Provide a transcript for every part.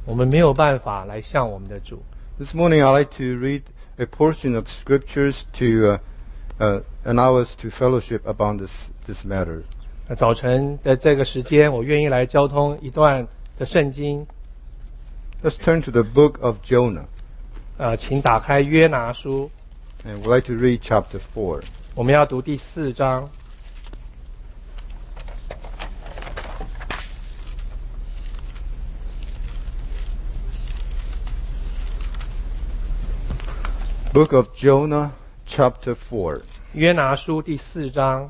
我们没有办法来向我们的主。 This morning I'd like to read a portion of scriptures to allow us to fellowship about this matter. 早晨的这个时间，我愿意来交通一段的圣经。 Let's turn to the book of Jonah. 请打开约拿书。 And we'd like to read chapter 4. 我们要读第4章。 Book of Jonah, chapter 4. 约拿书第4章。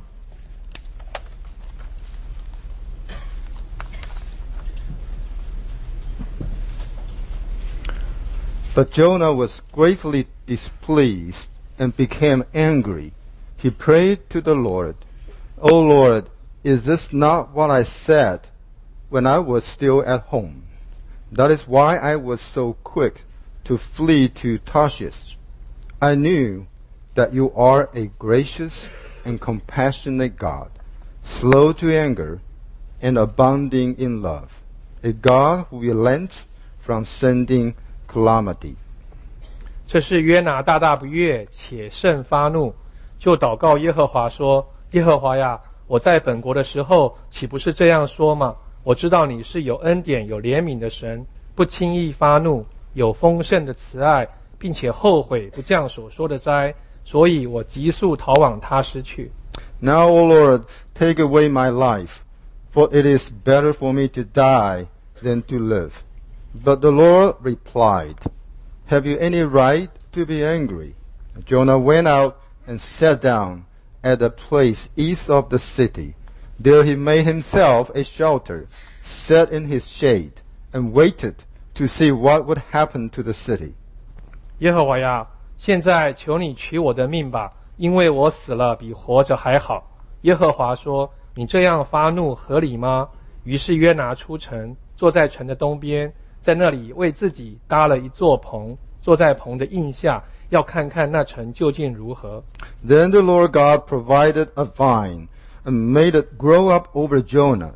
But Jonah was greatly displeased and became angry. He prayed to the Lord, "O Lord, is this not what I said when I was still at home? That is why I was so quick to flee to Tarshish. I knew that you are a gracious and compassionate God, slow to anger and abounding in love, a God who relents from sending calamity." 这是约拿大大不悦，且甚发怒，就祷告耶和华说：耶和华呀，我在本国的时候，岂不是这样说吗？我知道你是有恩典、有怜悯的神，不轻易发怒，有丰盛的慈爱，并且后悔不降所说的灾，所以我急速逃往他施去。 Now, O Lord, take away my life, for it is better for me to die than to live. But the Lord replied, "Have you any right to be angry?" Jonah went out and sat down at a place east of the city. There he made himself a shelter, sat in his shade, and waited to see what would happen to the city. 耶和华呀，现在求你取我的命吧，因为我死了比活着还好。耶和华说：你这样发怒合理吗？于是约拿出城，坐在城的东边，在那里为自己搭了一座棚，坐在棚的荫下，要看看那城究竟如何。 Then the Lord God provided a vine and made it grow up over Jonah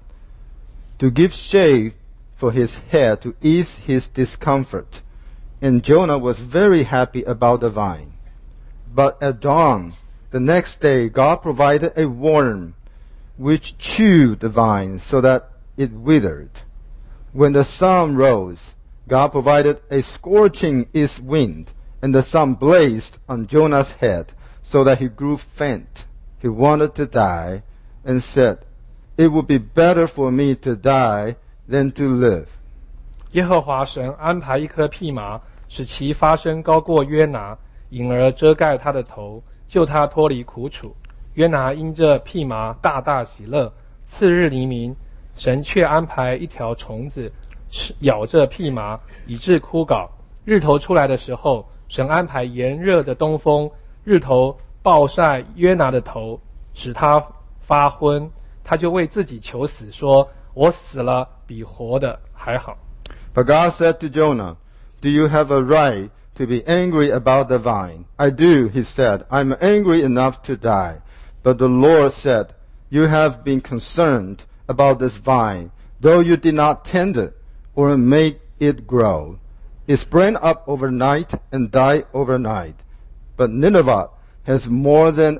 to give shade for his head to ease his discomfort. And Jonah was very happy about the vine. But at dawn, the next day, God provided a worm which chewed the vine so that it withered. When the sun rose, God provided a scorching east wind, and the sun blazed on Jonah's head so that he grew faint. He wanted to die and said, "It would be better for me to die than to live." 耶和华神安排一颗蓖麻，使其发声高过约拿，引而遮盖他的头，救他脱离苦楚。约拿因这蓖麻大大喜乐。次日黎明，神却安排一条虫子咬着蓖麻，以致枯槁。日头出来的时候，神安排炎热的东风，日头暴晒约拿的头，使他发昏。他就为自己求死，说：我死了比活的还好。 But God said to Jonah, "Do you have a right to be angry about the vine?" "I do," he said. "I'm angry enough to die." But the Lord said, "You have been concerned about this vine, though you did not tend it or make it grow. It sprang up overnight and died overnight. But Nineveh has more than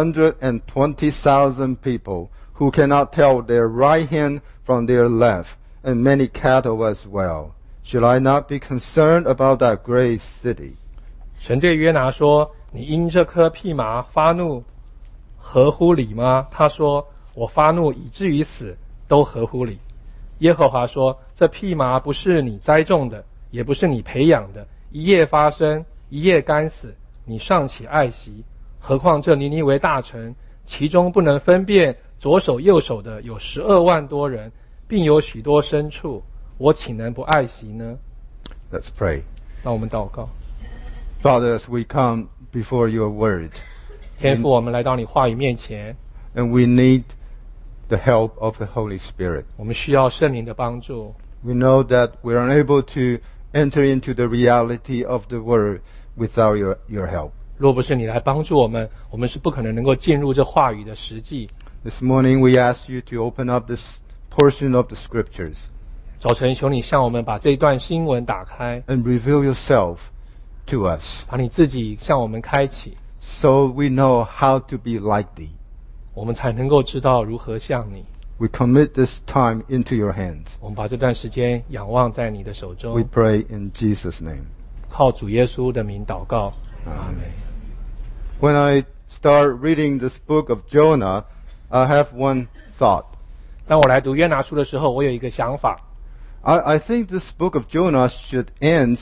120,000 people who cannot tell their right hand from their left, and many cattle as well. Should I not be concerned about that great city?" 神对约拿说：你因这颗蓖麻发怒，合乎理吗？他说：我发怒以至于死，都合乎理。耶和华说：这蓖麻不是你栽种的，也不是你培养的，一夜发生，一夜干死，你尚且爱惜，何况这尼尼微大城，其中不能分辨左手右手的有12万多人，并有许多牲畜，我岂能不爱惜呢？ Let's pray. 让我们祷告。 Father, as we come before your word, 天父，我们来到你话语面前， and we need the help of the Holy Spirit. 我们需要圣灵的帮助。 We know that we're unable to enter into the reality of the word without your help. 若不是你来帮助我们，我们是不可能能够进入这话语的实际。 This morning we ask you to open up this portion of the scriptures. 早晨求你向我们把这一段经文打开， and reveal yourself to us 把你自己向我们开启， so we know how to be like thee. 我们才能够知道如何像你。 We commit this time into your hands. 我们把这段时间仰望在你的手 We 中， pray in Jesus' name. 靠主耶稣的名祷告，阿门。 When I start reading this book of Jonah, I have one thought. 当我来读约拿书的时候，我有一个想法， I think this book of Jonah should end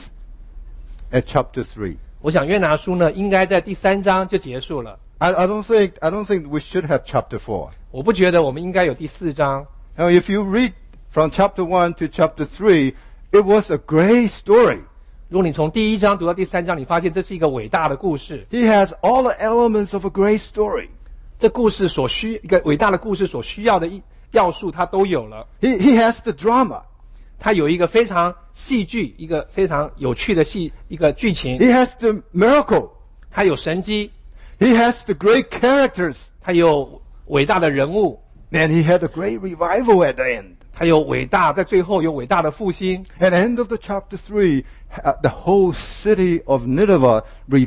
at chapter 3. 我想约拿书呢应该在第3章就结束了。 I don't think we should have chapter 4. 我不觉得我们应该有第4章。 Now, if you read from chapter 1 to chapter 3, it was a great story. 如果你从第1章读到第3章，你发现这是一个伟大的故事。 He has all the elements of a great story. 这故事一个伟大的故事所需要的要素，它都有了。 He has the drama. 它有一个非常戏剧，一个非常有趣的一个剧情。 He has the miracle. 它有神迹， He has the great characters. 它有伟大的人物， And he had a great revival at the end. 它有在最后有伟大的复兴。 At the end of the chapter 3, the whole city of Nineveh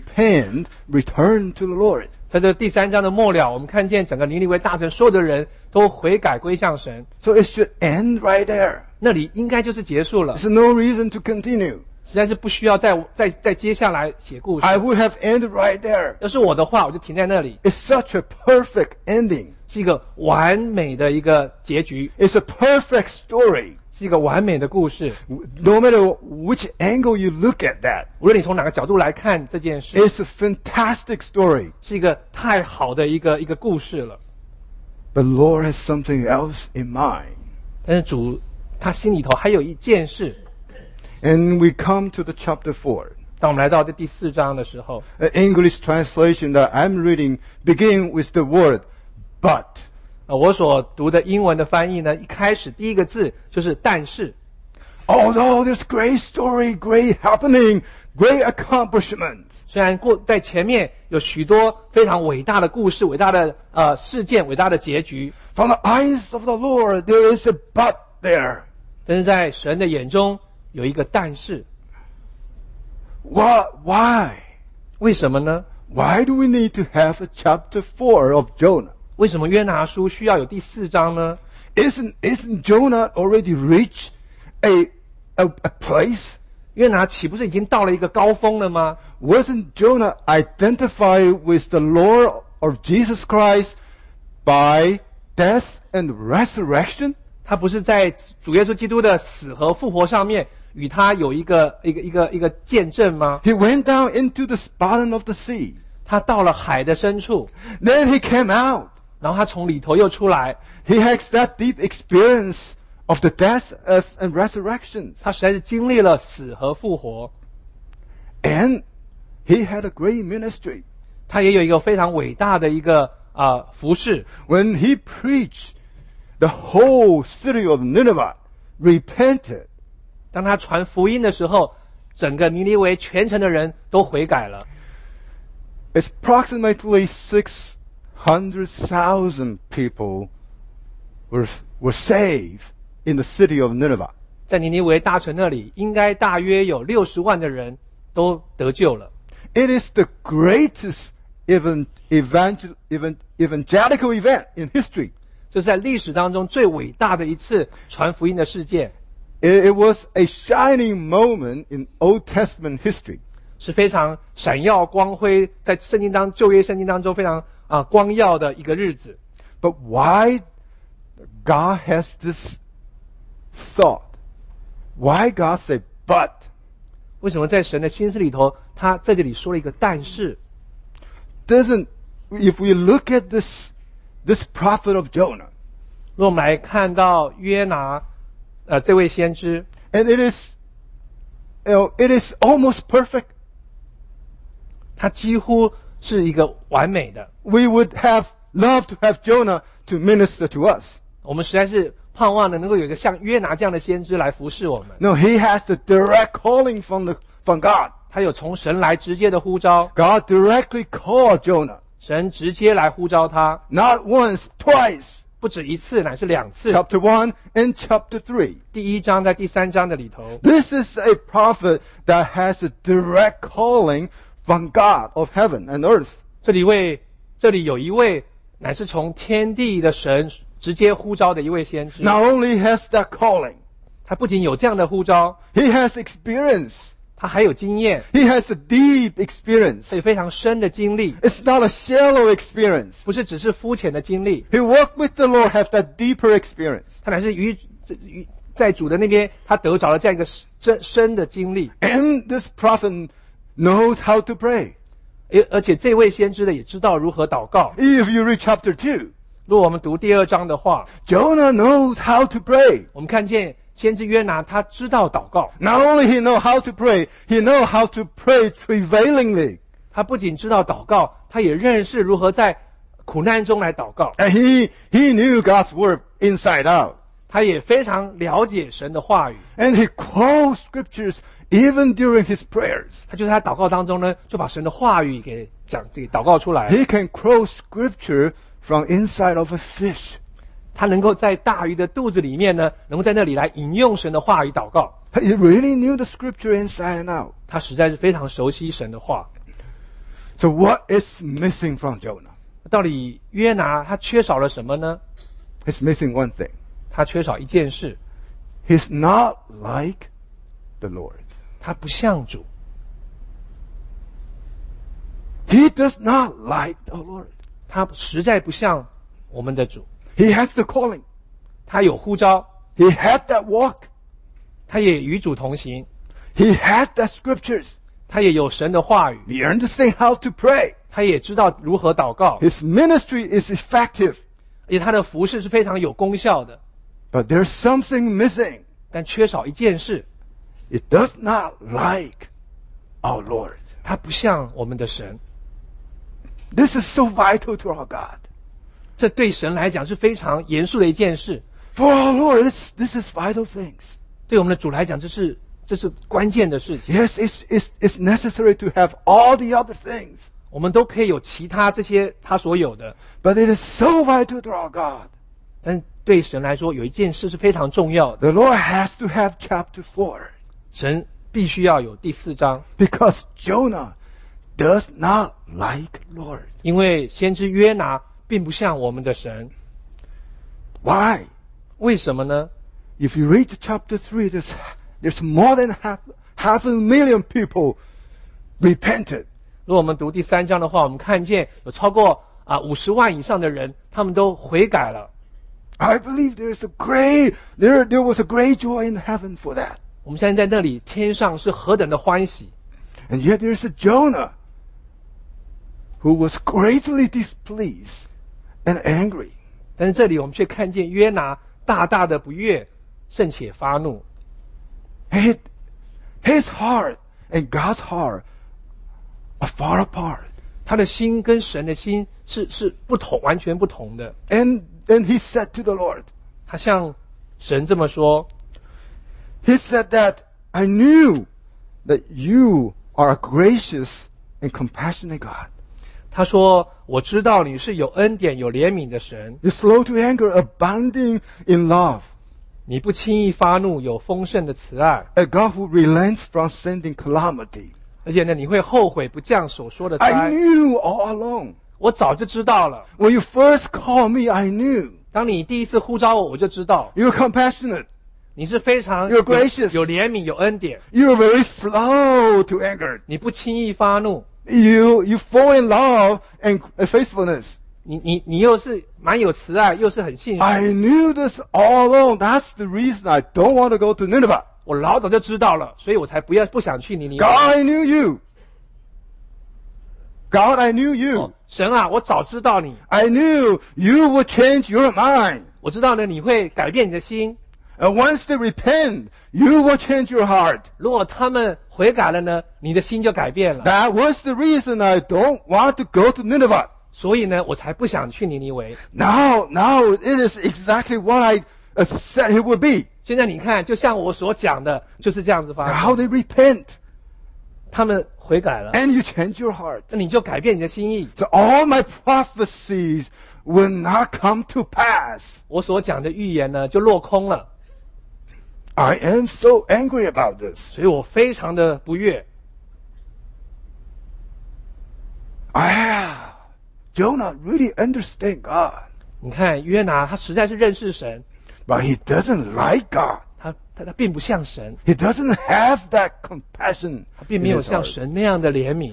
returned to the Lord. 在这第3章的末了，我们看见整个尼尼微大城所有的人都悔改归向神， So it should end right there. 那里应该就是结束了， There's no reason to continue. 实在是不需要再接下来写故事。 I would have ended right there. 要是我的话，我就停在那里， It's such a perfect ending. 是一个完美的一个结局， It's a perfect story. 是一个完美的故事。 No matter which angle you look at that, 无论你从哪个角度来看这件事， it's a fantastic story. 是一个太好的一个故事了。 But Lord has something else in mind. 但是主他心里头还有一件事。 And we come to the chapter 4. 当我们来到这第4章的时候， The English translation that I'm reading begin with the word but. 我所读的英文的翻译呢，一开始第一个字就是但是。 Although this great story, great happening, great accomplishments, 虽然在前面有许多非常伟大的故事、伟大的事件、伟大的结局， from the eyes of the Lord, there is a but there. 但是在神的眼中有一个但是。 Why? 为什么呢？ Why do we need to have a chapter 4 of Jonah? 为什么约拿书需要有第4章呢？ Isn't Jonah already reached a place? 约拿岂不是已经到了一个高峰了吗？ Wasn't Jonah identified with the Lord of Jesus Christ by death and resurrection? 他不是在主耶稣基督的死和复活上面与他有一个见证吗？ He went down into the bottom of the sea. 他到了海的深处， Then he came out. 然后他从里头又出来， He has that deep experience of the death and resurrections. 他实在是经历了死和复活， And he had a great ministry. 他也有一个非常伟大的一个服事。 When he preached, the whole city of Nineveh repented. 当他传福音的时候，整个尼尼微全城的人都悔改了。 It's approximately 600,000 people were saved in the city of Nineveh. 在尼尼微大城那里，应该大约有60万的人都得救了。 It is the greatest evangelical event in history. 这是在历史当中最伟大的一次传福音的事件， It was a shining moment in Old Testament history. 是非常闪耀光辉，在旧约圣经当中非常光耀的一个日子。 But why God has this thought? Why God say but? 为什么在神的心思里头，他在这里说了一个但是？ If we look at this prophet of Jonah, 如果我们来看到约拿，这位先知， and it is almost perfect. 他几乎是一个完美的。 We would have loved to have Jonah to minister to us. 我们实在是盼望能够有一个像约拿这样的先知来服侍我们。 No, he has the direct calling from God. 他有从神来直接的呼召， God directly called Jonah. 神直接来呼召他， Not once, twice. 不止一次，乃是2次。 chapter 1 and chapter 3. 第1章在第3章的里头， This is a prophet that has a direct calling from God of heaven and earth. 这里有一位乃是从天地的神直接呼召的一位先知。 Not only has that calling, 他不仅有这样的呼召， he has experience. 他还有经验， He has a deep experience. 还有非常深的经历， It's not a shallow experience. 不是只是肤浅的经历。 He walked with the Lord, has that deeper experience. 他乃是在主的那边，他得着了这样一个深的经历。 And this prophet knows how to pray. 而且这位先知的也知道如何祷告。 If you read chapter 2, 如果我们读第2章的话， Jonah knows how to pray. 我们看见先知约拿他知道祷告， Not only he know how to pray, he know how to pray prevailingly. 他不仅知道祷告，他也认识如何在苦难中来祷告。 And he knew God's word inside out. 他也非常了解神的话语， And he quotes scriptures even during his prayers. 他就在他祷告当中呢，就把神的话语给祷告出来。 He can quote scripture from inside of a fish. 他能够在大鱼的肚子里面呢，能够在那里来引用神的话语祷告。 He really knew the scripture inside and out. 他实在是非常熟悉神的话。 So what is missing from Jonah? 到底约拿他缺少了什么呢？ He's missing one thing. 他缺少一件事， He's not like the Lord. 他不像主， He does not like the Lord. 他实在不像我们的主。 He has the calling. 他有呼召， He had that walk. 他也与主同行， He had that scriptures. 他也有神的话语， He understands how to pray. 他也知道如何祷告， His ministry is effective. 而且他的服事是非常有功效的。 But there's something missing. 但缺少一件事， It does not like our Lord. 他不像我们的神。 This is so vital to our God. 这对神来讲是非常严肃的一件事， For our Lord, this is vital things. 对我们的主来讲，这是关键的事情。 Yes, it's necessary to have all the other things. 我们都可以有其他这些他所有的， But it is so vital to our God. 但对神来说，有一件事是非常重要的， The Lord has to have chapter 4. 神必须要有第4章， Because Jonah does not like Lord. 因为先知约拿并不像我们的神。 Why? 为什么呢？ If you read chapter 3, there's more than half a million people repented. 如果我们读第3章的话，我们看见有超过50万以上的人，他们都悔改了。 I believe there was a great joy in heaven for that. 我们相信在那里天上是何等的欢喜， And yet there's a Jonah who was greatly displeased and angry. 但是这里我们却看见约拿大大的不悦，甚且发怒。 His heart and God's heart are far apart. 他的心跟神的心是不同，完全不同的。 And he said to the Lord, 他向神这么说， he said that I knew that you are a gracious and compassionate God. 他说：“我知道你是有恩典、有怜悯的神， You're slow to anger, abounding in love. 你不轻易发怒，有丰盛的慈爱， A God who relents from sending calamity. 而且呢，你会后悔不降所说的 I 灾。 knew all along. 我早就知道了。 When you first called me, I knew. 当你第一次呼召我，我就知道 You're compassionate. 你是非常 You're gracious. 有怜悯、有恩典， You're very slow to anger. 你不轻易发怒， You fall in love and faithfulness. 你又是蛮有慈爱，又是很信实。 I knew this all along. That's the reason I don't want to go to Nineveh. 我老早就知道了，所以我才不想去尼尼微。 God, I knew you. God, I knew you. 哦神啊，我早知道你， I knew you would change your mind. 我知道呢，你会改变你的心。 And once they repent, you will change your heart. 如果他们悔改了呢，你的心就改变了。 That was the reason I don't want to go to Nineveh. 所以呢，我才不想去尼尼微。 Now it is exactly what I said it would be. 现在你看，就像我所讲的，就是这样子发 How 生。 they repent 他们悔改了， and you change your heart. 那你就改变你的心意。 So all my prophecies will not come to pass. 我所讲的预言呢就落空了。 I am so angry about this. 所以我非常的不悦。 Jonah really understands God, 你看约拿他实在是认识神， but he doesn't like God. 他并不像神， He doesn't have that compassion 他并 in 没有 his 像 heart. 神那样的怜悯。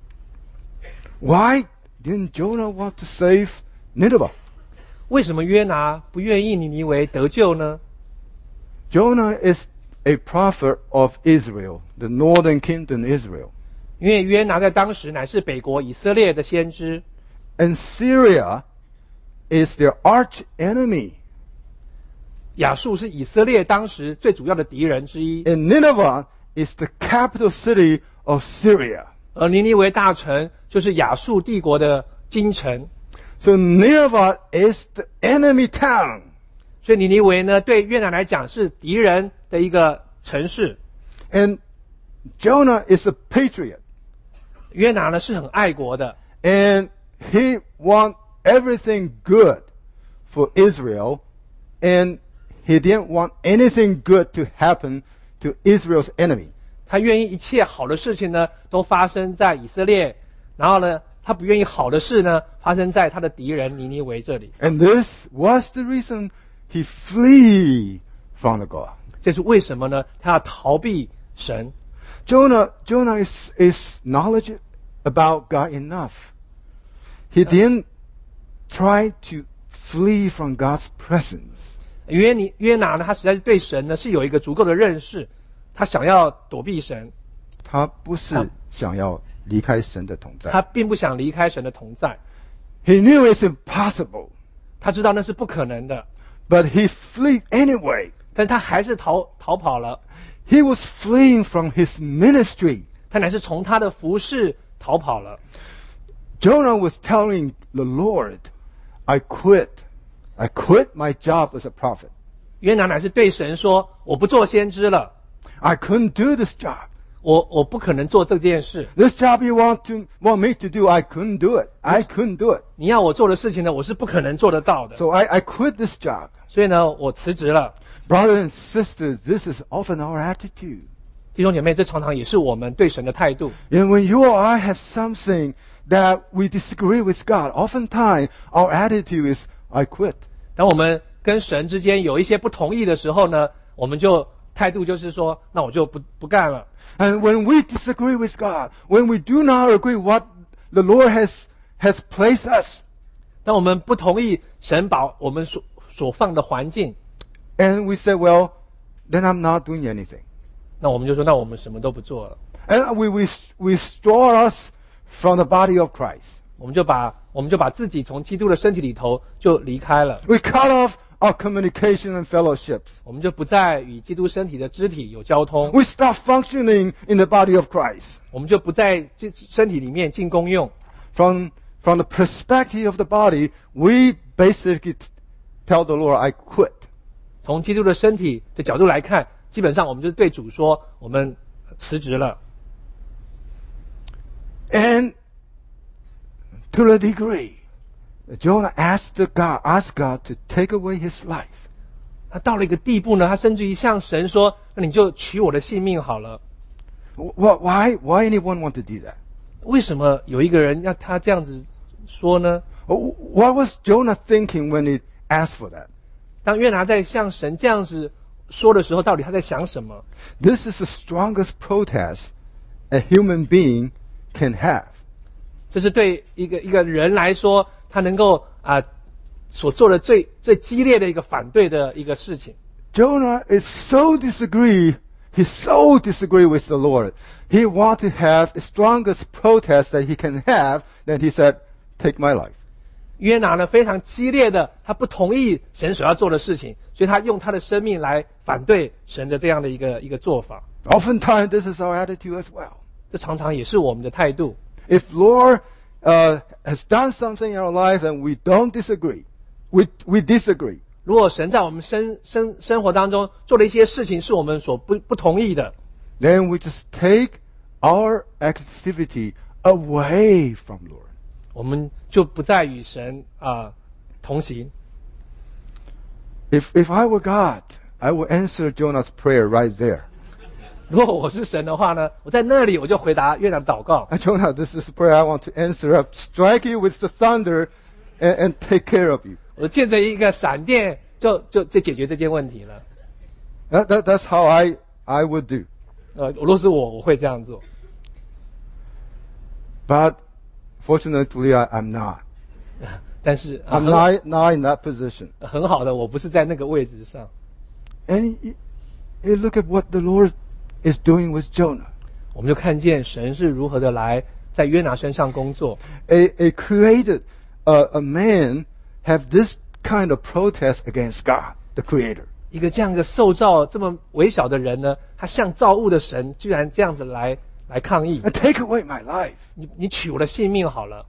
Why didn't Jonah want to save Nineveh? 为什么约拿不愿意尼尼微得救呢？ Jonah is a prophet of Israel, the northern kingdom Israel. 因为约拿在当时乃是北国以色列的先知， And Syria is their arch enemy. 亚述是以色列当时最主要的敌人之一， And Nineveh is the capital city of Syria. 而尼尼微大城就是亚述帝国的京城。 So Nineveh is the enemy town. 所以尼尼微呢，对约拿来讲是敌人的一个城市。 And Jonah is a patriot. 约拿呢是很爱国的， And he wants everything good for Israel. And he didn't want anything good to happen to Israel's enemy. 他愿意一切好的事情呢都发生在以色列，然后呢，他不愿意好的事呢发生在他的敌人尼尼微这里。 And this was the reason he flee from the God. 这是为什么呢？他要逃避神。 Jonah is knowledge about God enough. He didn't try to flee from God's presence. 约拿呢，他实在是对神呢是有一个足够的认识，他想要躲避神， 他不是想要离开神的同在。 他并不想离开神的同在， He knew it's impossible, 他知道那是不可能的， but he fled anyway. 但他还是逃跑了。 He was fleeing from his ministry. 他乃是从他的服事逃跑了。 Jonah was telling the Lord, I quit my job as a prophet. 约拿乃是对神说：“我不做先知了， I couldn't do this job. 我不可能做这件事。 This job you want me to do, I couldn't do it. I couldn't do it. 你要我做的事情呢，我是不可能做得到的。 So I quit this job. 所以呢，我辞职了。 Brothers and sisters, this is often our attitude. 弟兄姐妹，这常常也是我们对神的态度。 And when you or I have something that we disagree with God, oftentimes our attitude is, I quit. 当我们跟神之间有一些不同意的时候呢，我们就态度就是说，那我就不干了。 And when we disagree with God, when we do not agree what the Lord has placed us, 当我们不同意神把我们所放的环境， and we say, well, then I'm not doing anything. 那我们就说，那我们什么都不做了。 And we restore us from the body of Christ. 我们就把自己从基督的身体里头就离开了， We cut off our communication and fellowships. 我们就不再与基督身体的肢体有交通， We stop functioning in the body of Christ. 我们就不在身体里面进功用。 From the perspective of the body, we basically tell the Lord, I quit. 从基督的身体的角度来看，基本上我们就对主说，我们辞职了。 And to the degree, Jonah asked God to take away his life. 他到了一个地步呢，他甚至于向神说：“那你就取我的性命好了。 Why anyone want to do that? ” 为什么有一个人要他这样子说呢？ What was Jonah thinking when he asked for that? 当约拿在向神这样子说的时候，到底他在想什么？ This is the strongest protest a human being can have. 这是对一个人来说，他能够所做的最激烈的一个反对的一个事情。 Jonah is so disagree. He so disagree with the Lord. He want to have the strongest protest that he can have. Then he said, "Take my life." 约拿呢非常激烈的，他不同意神所要做的事情，所以他用他的生命来反对神的这样的一个做法。 Oftentimes, this is our attitude as well. 这常常也是我们的态度。 If Lord has done something in our life and we don't disagree, we disagree. 如果神在我们生活当中做了一些事情是我们所不同意的， Then we just take our activity away from Lord. 我们就不再与神同行。 If I were God, I would answer Jonah's prayer right there. 如果我是神的话呢，我在那里我就回答约拿的祷告。 Jonah, this is a prayer I want to answer. I'll strike you with the thunder and take care of you. 我借着一个闪电就解决这件问题了。 That's how I would do. 如果是我会这样做。 But fortunately, I'm not. 但是 I'm not in that position. 很好的，我不是在那个位置上。 And you look at what the Lord is doing with Jonah. 我们就看见神是如何的来在约拿身上工作。 A created a man have this kind of protest against God, the Creator. 一个这样一个受造这么微小的人呢，他像造物的神，居然这样子来抗议。 Take away my life. 你取我的性命好了。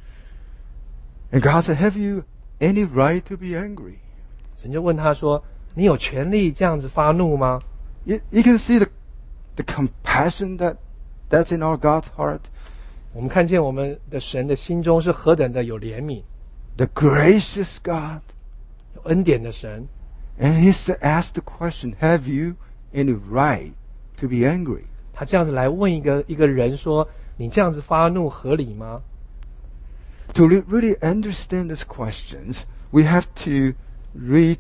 And God said, "Have you any right to be angry?" 神就问他说：“你有权利这样子发怒吗？” You can see the compassion that's in our God's heart. 我们看见我们的神的心中是何等的有怜悯， The gracious God. 有恩典的神。 And he asked the question, "Have you any right to be angry?" 他这样子来问一个人说：“你这样子发怒合理吗？” To really understand these questions, we have to read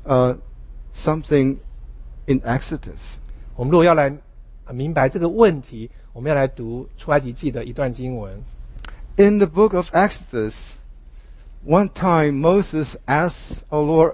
something in Exodus. 我们如果要来明白这个问题，我们要来读出埃及记的一段经文。 In the book of Exodus, one time Moses asked our Lord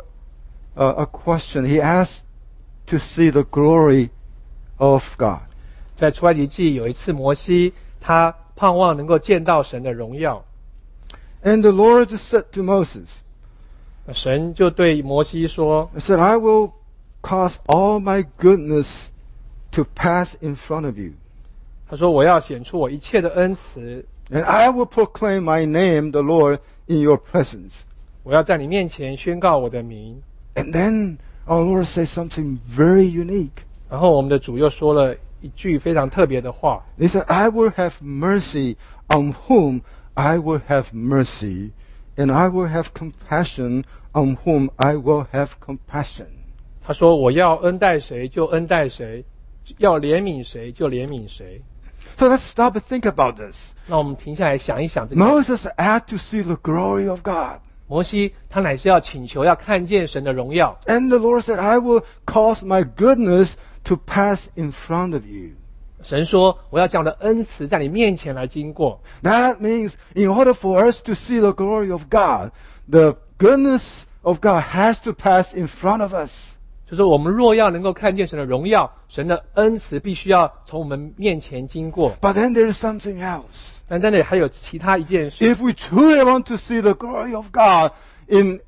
a question. He asked to see the glory of God. 在出埃及记有一次，摩西他盼望能够见到神的荣耀。 And the Lord said to Moses, 神就对摩西说 "I said, I will cause all my goodness to pass in front of you. 他说我要显出我一切的恩慈， And I will proclaim my name, the Lord, in your presence." 我要在你面前宣告我的名。 And then our Lord says something very unique. 然后我们的主又说了一句非常特别的话， He said, "I will have mercy on whom I will have mercy, and I will have compassion on whom I will have compassion." 他说我要恩待谁就恩待谁，要怜悯谁就怜悯谁。 So let's stop and think about this. 那我们停下来想一想这个。 Moses asked to see the glory of God. 摩西他乃是要请求要看见神的荣耀， And the Lord said, "I will cause my goodness to pass in front of you." 神说我要将我的恩慈在你面前来经过。 That means in order for us to see the glory of God, the goodness of God has to pass in front of us. 就是我们若要能够看见神的荣耀，神的恩慈必须要从我们面前经过。 But then there is something else. 但在那里还有其他一件事， If we truly want to see the glory of God in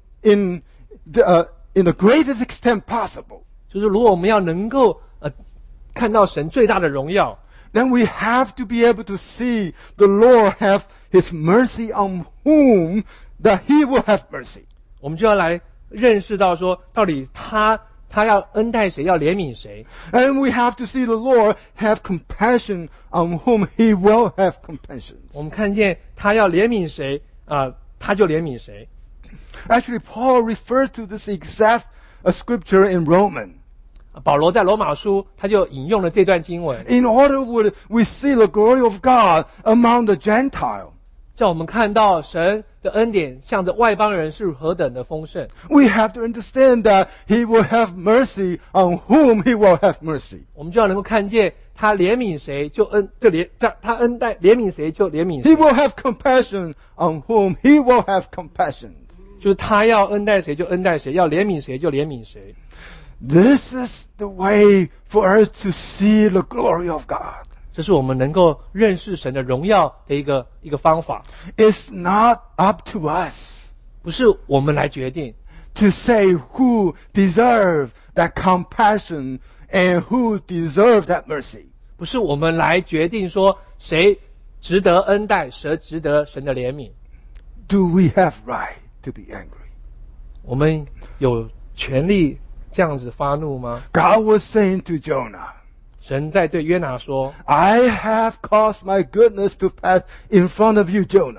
the greatest extent possible, 就是如果我们要能够看到神最大的荣耀， then we have to be able to see the Lord have His mercy on whom that He will have mercy. 我们就要来认识到说，到底他要恩待谁，要怜悯谁。 And we have to see the Lord have compassion on whom He will have compassion. 我们看见他要怜悯谁他就怜悯谁。 Actually, Paul refers to this exact scripture in Romans. 保罗在罗马书他就引用了这段经文， In order would we see the glory of God among the Gentiles, 叫我们看到神的恩典向着外邦人是何等的丰盛。 we have to understand that He will have mercy on whom He will have mercy. 我们就要能够看见他怜悯谁他恩待怜悯谁就怜悯 He 谁， will have compassion on whom He will have compassion. 就是他要恩待谁就恩待谁，要怜悯谁就怜悯谁。 This is the way for us to see the glory of God. 这是我们能够认识神的荣耀的一个方法， It's not up to us 不是我们来决定， to say who deserve that compassion and who deserve that mercy. 不是我们来决定说谁值得恩待，谁值得神的怜悯。 Do we have right to be angry? 我们有权利这样子发怒吗？ God was saying to Jonah, 神在对约拿说 "I have caused my goodness to pass in front of you, Jonah."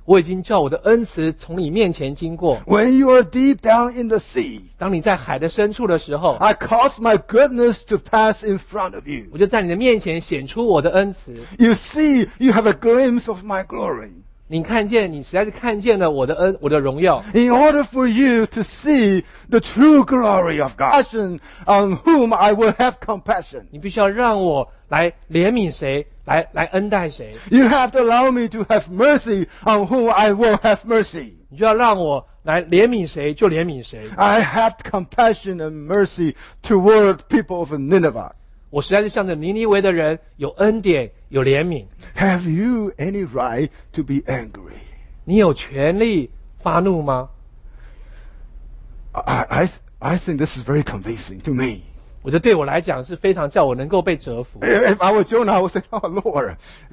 我已经叫我的恩慈从你面前经过。 When you are deep down in the sea, 当你在海的深处的时候， I cause my goodness to pass in front of you. 我就在你的面前显出我的恩慈。 You see, you have a glimpse of my glory. 你实在是看见了我的荣耀。 In order for you to see the true glory of God, on whom I will have compassion, 你必须要让我来怜悯谁，来恩待谁。 you have to allow me to have mercy on whom I will have mercy. 你就要让我来怜悯谁就怜悯谁。 I have compassion and mercy toward people of Nineveh. 我实在是向着尼尼微的人有恩典，有怜悯。 Have you any right to be angry? 你有权利发怒吗？ I think this is very convincing to me. 我这对我来讲是非常叫我能够被折服。 If I were Jonah, I would say, "Oh Lord,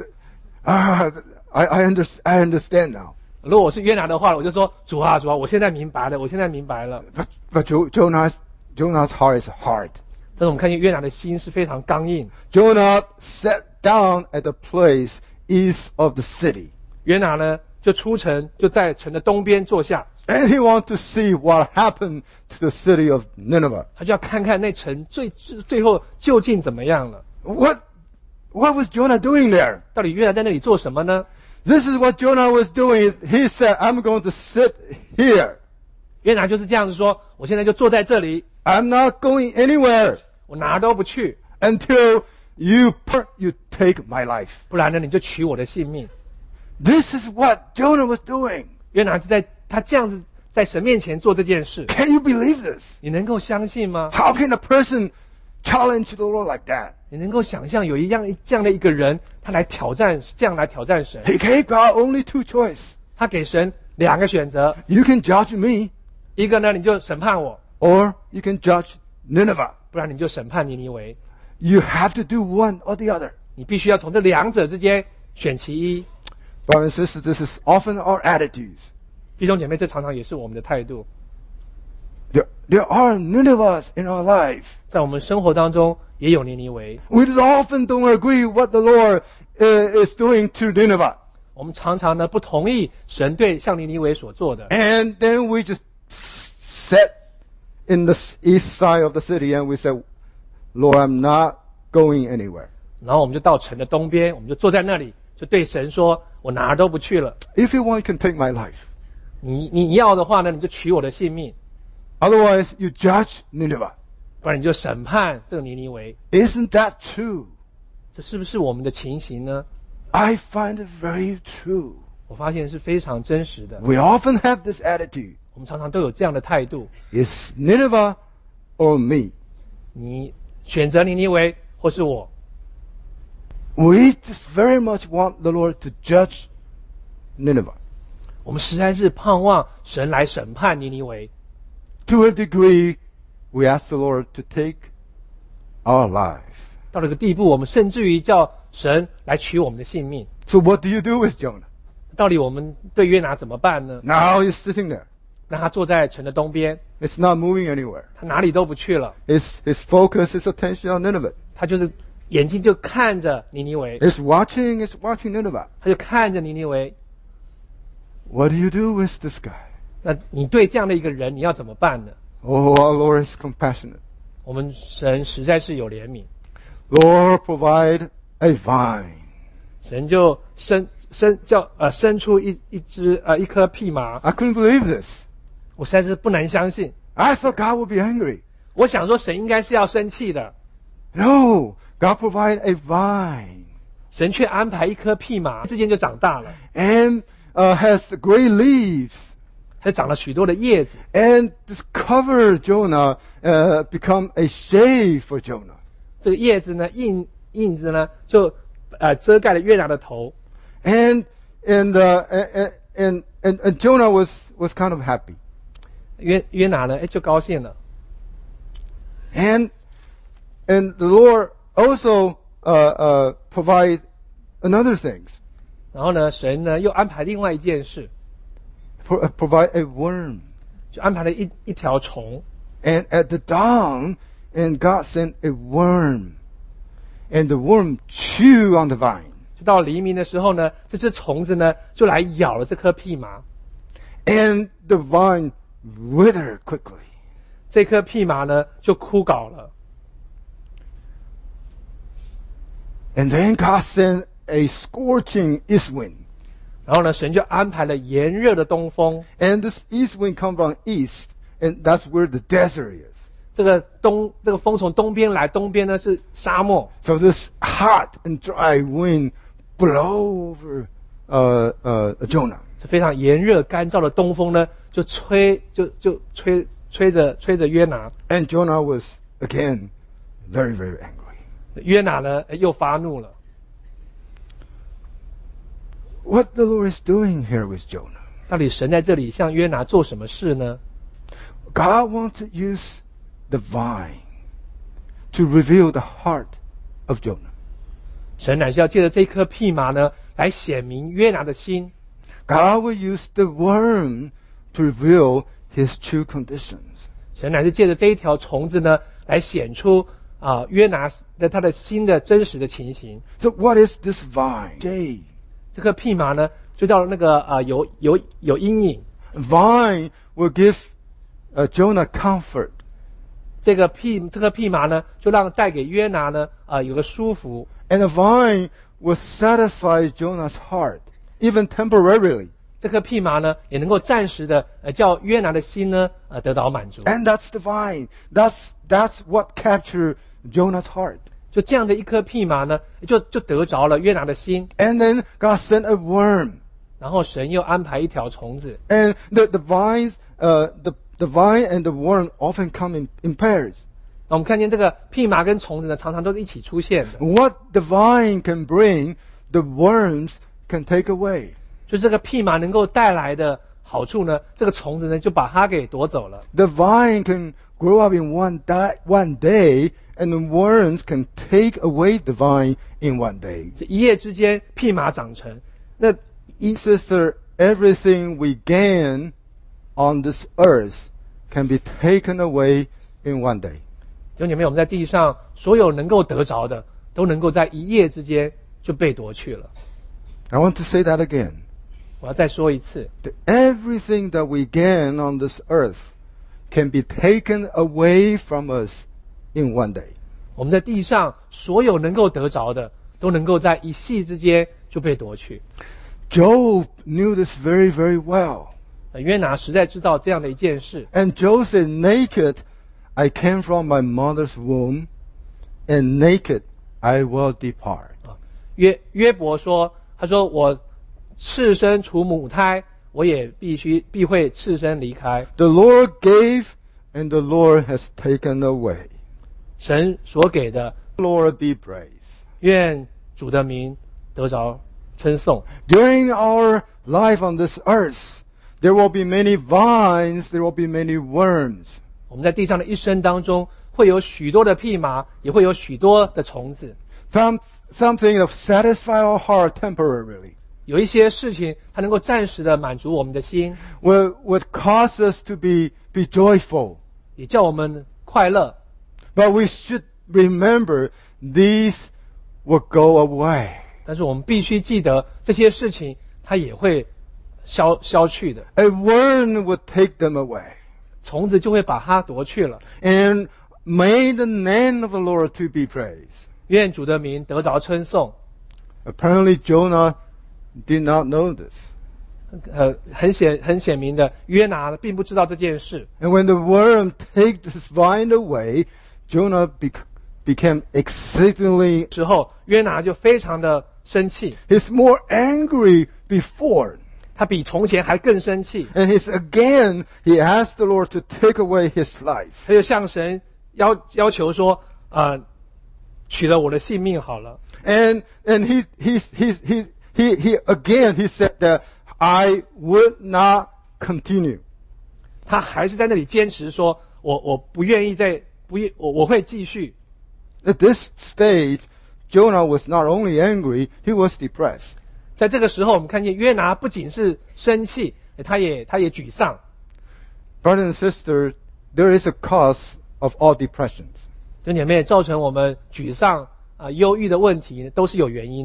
I understand now." 如果我是约拿的话，我就说主啊，我现在明白了，我现在明白了。 But Jonah's heart is hard. 但是我们看见约拿的心是非常刚硬。 Jonah sat down at the place east of the city, 约拿呢就出城，就在城的东边坐下， and he wanted to see what happened to the city of Nineveh. 他就要看看那城最后究竟怎么样了。 What was Jonah doing there? 到底约拿在那里做什么呢？ This is what Jonah was doing. He said, "I'm going to sit here. 约拿就是这样子说，我现在就坐在这里， I'm not going anywhere 我哪都不去， until you take my life." 不然呢你就取我的性命。 This is what Jonah was doing. 约拿就他这样子在神面前做这件事， Can you believe this? 你能够相信吗？ How can a person challenge the Lord like that? 你能够想象有这样的一个人，他来挑战神？ He gave God only two choices. 他给神两个选择， You can judge me, 一个呢你就审判我， or you can judge Nineveh. 不然你就审判尼尼微。 You have to do one or the other. 你必须要从这两者之间选其一。 Brothers and sisters, this is often our attitudes. 弟兄姐妹，这常常也是我们的态度。 There are Ninevehs in our life. 在我们生活当中也有尼尼微， We often don't agree what the Lord is doing to Nineveh. 我们常常呢不同意神对像尼尼微所做的， And then we just sat in the east side of the city and we said, "Lord, I'm not going anywhere. 然后我们就到城的东边，我们就坐在那里，就对神说：“我哪儿都不去了。 If you want, you can take my life. 你要的话呢，你就取我的性命， Otherwise, you judge Nineveh." 不然你就审判这个尼尼微。 Isn't that true? 这是不是我们的情形呢？ I find it very true. 我发现是非常真实的。 We often have this attitude. 我们常常都有这样的态度： Is Nineveh or me? 你选择尼尼微，或是我。 We just very much want the Lord to judge Nineveh. 我们实在是盼望神来审判尼尼微。 To a degree, we ask the Lord to take our life. 到了一个地步，我们甚至于叫神来取我们的性命。 So what do you do with Jonah? 到底我们对约拿怎么办呢？ Now he's sitting there. 让他坐在城的东边， It's not moving anywhere. 他哪里都不去了， His focus, his attention on Nineveh. 他就是眼睛就看着尼尼微， It's watching Nineveh. 他就看着尼尼微。 What do you do with this guy? 那你对这样的一个人，你要怎么办呢？ Oh, our Lord is compassionate. 我们神实在是有怜悯， Lord, provide a vine. 神就生出一颗蓖麻。 I couldn't believe this. 我实在是不能相信。 I thought God would be angry. 我想说，神应该是要生气的， No, God provide a vine 神却安排一颗蓖麻，之间就长大了， and has great leaves 还长了许多的叶子， and just cover Jonah, become a shade for Jonah. 这个叶子呢，印子呢，就遮盖了约拿的头。 And Jonah was kind of happy. 约拿呢，就高兴了。 And the Lord also provide another things. 然后呢，神呢又安排另外一件事， Provide a worm. 就安排了一条虫。 And at the dawn, and God sent a worm, and the worm chew on the vine. 就到黎明的时候呢，这只虫子呢就来咬了这颗蓖麻， and the vine withered quickly. 这颗蓖麻呢就枯槁了。 And then God sent a scorching east wind. 然后呢，神就安排了炎热的东风， And this east wind comes from east, and that's where the desert is. 这个风从东边来，东边呢是沙漠， So this hot and dry wind blow over Jonah. 是非常炎热干燥的东风呢，就吹着约拿， And Jonah was again very, very angry. 约拿呢又发怒了。 What the Lord is doing here with Jonah? 到底神在这里向约拿做什么事呢？ God wants to use the vine to reveal the heart of Jonah. 神乃是要借着这颗蓖麻呢，来显明约拿的心。 God will use the worm to reveal his true conditions. 神乃是借着这一条虫子呢，来显出约拿的他的心的真实的情形。 So what is this vine? Jade. 这颗蓖麻呢，就叫那个有阴影。 Vine will give Jonah comfort. 这颗蓖麻呢，就带给约拿呢有个舒服。 And the vine will satisfy Jonah's heart, even temporarily. 这颗蓖麻呢，也能够暂时的叫约拿的心呢得到满足。 And that's the vine. That's what captured Jonah's heart. 就这样的一颗蓖麻呢，就得着了约拿的心。 And then God sent a worm. 然后神又安排一条虫子。 And the vine and the worm often come in pairs. 那我们看见这个蓖麻跟虫子呢，常常都是一起出现的。 What the vine can bring, the worms can take away. 就这个蓖麻能够带来的好处呢，这个虫子呢就把它给夺走了。 The vine can grow up in one day, and the worms can take away the vine in one day. 这一夜之间，蓖麻长成。那 Sister, everything we gain on this earth can be taken away in one day. 弟兄姐妹，我们在地上所有能够得着的，都能够在一夜之间就被夺去了。 I want to say that again. 我要再说一次， Everything that we gain on this earth can be taken away from us in one day. 我们在地上所有能够得着的，都能够在一夕之间就被夺去。 Job knew this very, very well. 约拿实在知道这样的一件事。 And Job said, naked I came from my mother's womb, and naked I will depart. 约伯说，他说我赤身处母胎，我也必会赤身离开。 The Lord gave, and the Lord has taken away. 神所给的， Lord be praised. 愿主的名得着称颂。 During our life on this earth, there will be many vines, there will be many worms. 我们在地上的一生当中，会有许多的蓖麻，也会有许多的虫子。 Something that satisfy our heart temporarily. 有一些事情，它能够暂时的满足我们的心， Would cause us to be joyful. 也叫我们快乐。 But we should remember these will go away. 但是我们必须记得，这些事情它也会消去的。 A worm would take them away. 虫子就会把它夺去了。 And may the name of the Lord to be praised. 愿主的名得着称颂。 Apparently Jonah did not know this. 很显明的，约拿并不知道这件事。 And when the worm take this vine away, Jonah became exceedingly. 之后，约拿就非常的生气， He's more angry before. 他比从前还更生气。 And he asked the Lord to take away his life. 他就向神要求说，取了我的性命好了。 And he said that I would not continue. 他还是在那里坚持说，我不愿意我会继续。 At this stage, Jonah was not only angry, he was depressed. 在这个时候，我们看见约拿不仅是生气，他也沮丧。 Brothers and sisters, there is a cause of all depressions. 弟兄姐妹，造成我们沮丧忧郁的问题都是有原因的。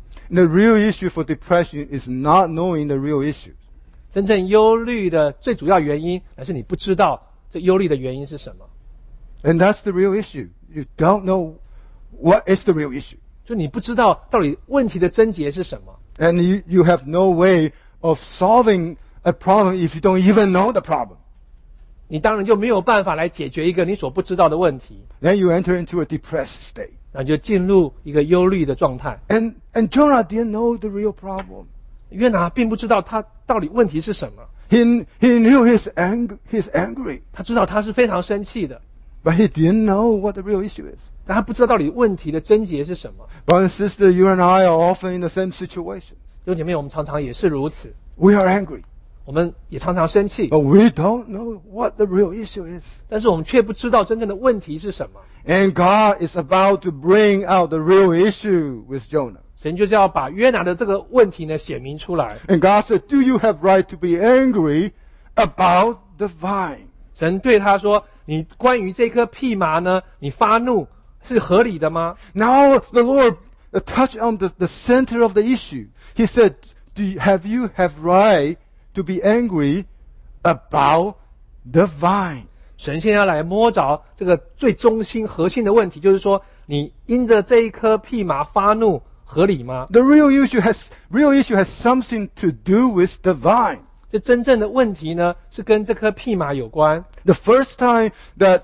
The real issue for depression is not knowing the real issue. 真正忧虑的最主要原因，乃是你不知道这忧虑的原因是什么。 And that's the real issue. You don't know what is the real issue. 就你不知道到底问题的症结是什么， And you have no way of solving a problem if you don't even know the problem. 你当然就没有办法来解决一个你所不知道的问题， Then you enter into a depressed state. 那就进入一个忧虑的状态。 And Jonah didn't know the real problem. 约拿并不知道他到底问题是什么， He knew he's angry, 他知道他是非常生气的， but he didn't know what the real issue is. 但他不知道到底问题的症结是什么。 Brother and sister, you and I are often in the same situation. 弟兄姐妹，我们常常也是如此， We are angry, 我们也常常生气， but we don't know what the real issue is. 但是我们却不知道真正的问题是什么。 And God is about to bring out the real issue with Jonah. 神就是要把约拿的这个问题呢显明出来。 And God said, do you have right to be angry about the vine? 神对他说：“你关于这棵蓖麻呢，你发怒是合理的吗？” Now the Lord touched on the center of the issue. He said, have you have right to be angry about the vine? 神现在来摸着这个最中心核心的问题，就是说，你因着这一棵蓖麻发怒，合理吗？ The real issue has something to do with the vine. 这真正的问题呢，是跟这棵蓖麻有关。 The first time that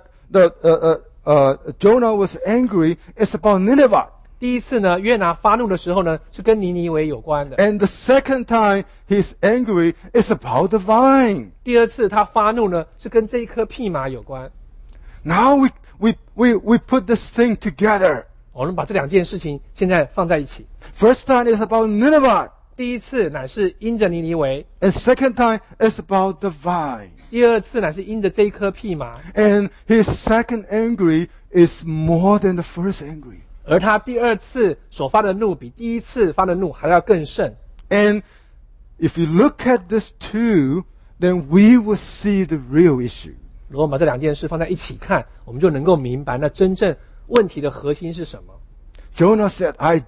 Jonah was angry is about Nineveh. 第一次呢，约拿发怒的时候呢，是跟尼尼微有关的。 And the second time he's angry is about the vine. 第二次他发怒呢，是跟这一棵蓖麻有关。 Now we put this thing together. 我们把这两件事情现在放在一起。 First time is about Nineveh. 第一次乃是因着尼尼微， And second time is about the vine. 第二次乃是因着这一棵蓖麻。 And his second angry is more than the first angry. 而他第二次所发的怒比第一次发的怒还要更甚。 And if you look at these two, then we will see the real issue. 如果我们把这两件事放在一起看，我们就能够明白那真正问题的核心是什么。 Jonah said, I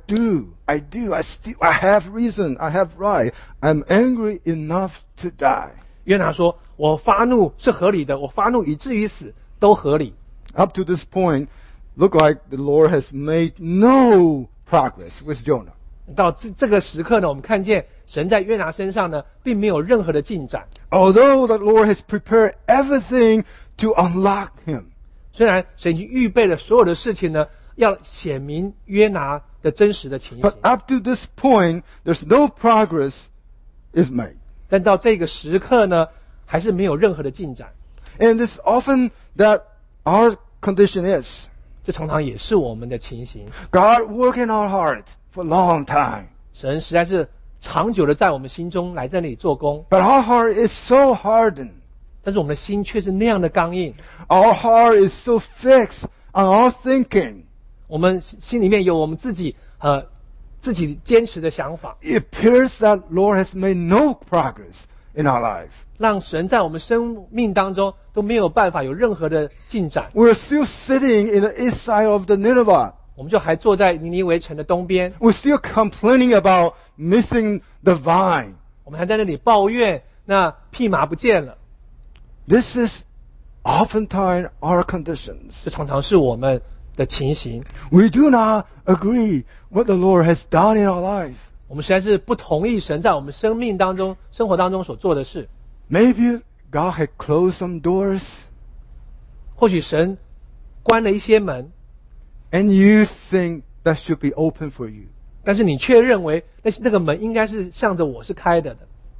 have reason, I have right. I'm angry enough to die. 约拿说：“我发怒是合理的，我发怒以至于死都合理。” Up to this point, look like the Lord has made no progress with Jonah. 到这个时刻呢，我们看见神在约拿身上呢，并没有任何的进展。 Although the Lord has prepared everything to unlock him. 虽然神已经预备了所有的事情呢，要显明约拿的真实的情形， But up to this point, there's no progress is made. 但到这个时刻呢，还是没有任何的进展。 And it's often that our condition is. 这常常也是我们的情形。 God work in our heart for a long time. 神实在是长久的在我们心中来这里做工， But our heart is so hardened. 但是我们的心却是那样的刚硬。 Our heart is so fixed on our thinking. 我们心里面有我们自己坚持的想法， It appears that Lord has made no progress in our life. 让神在我们生命当中都没有办法有任何的进展。 We're still sitting in the east side of the Nineveh. 我们就还坐在尼尼微城的东边， We're still complaining about missing the vine. 我们还在那里抱怨那蓖麻不见了。 This is oftentimes our conditions. 这常常是我们的情形。 We do not agree what the Lord has done in our life. 我们实在是不同意神在我们生命当中、生活当中所做的事。 Maybe God had closed some doors 或许神关了一些门， and you think that should be open for you. 但是你却认为那个门应该是向着我是开的。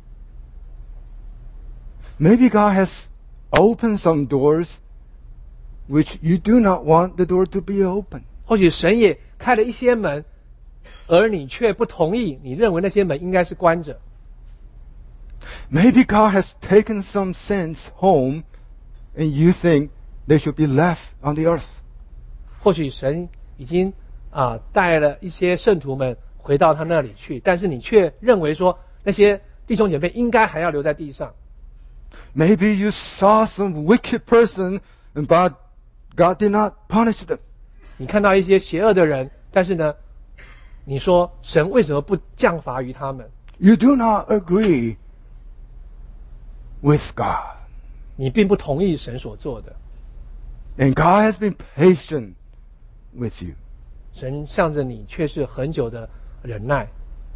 Maybe God has opened some doors which you do not want the door to be open. 或许神也开了一些门，而你却不同意，你认为那些门应该是关着。 Maybe God has taken some saints home and you think they should be left on the earth. 或许神已经带了一些圣徒们回到他那里去，但是你却认为说那些弟兄姐妹应该还要留在地上。 Maybe you saw some wicked person but God did not punish them. 你看到一些邪恶的人，但是呢， 你说神为什么不降罚于他们？ You do not agree with God. 你并不同意神所做的。 And God has been patient with you. 神向着你却是很久的忍耐，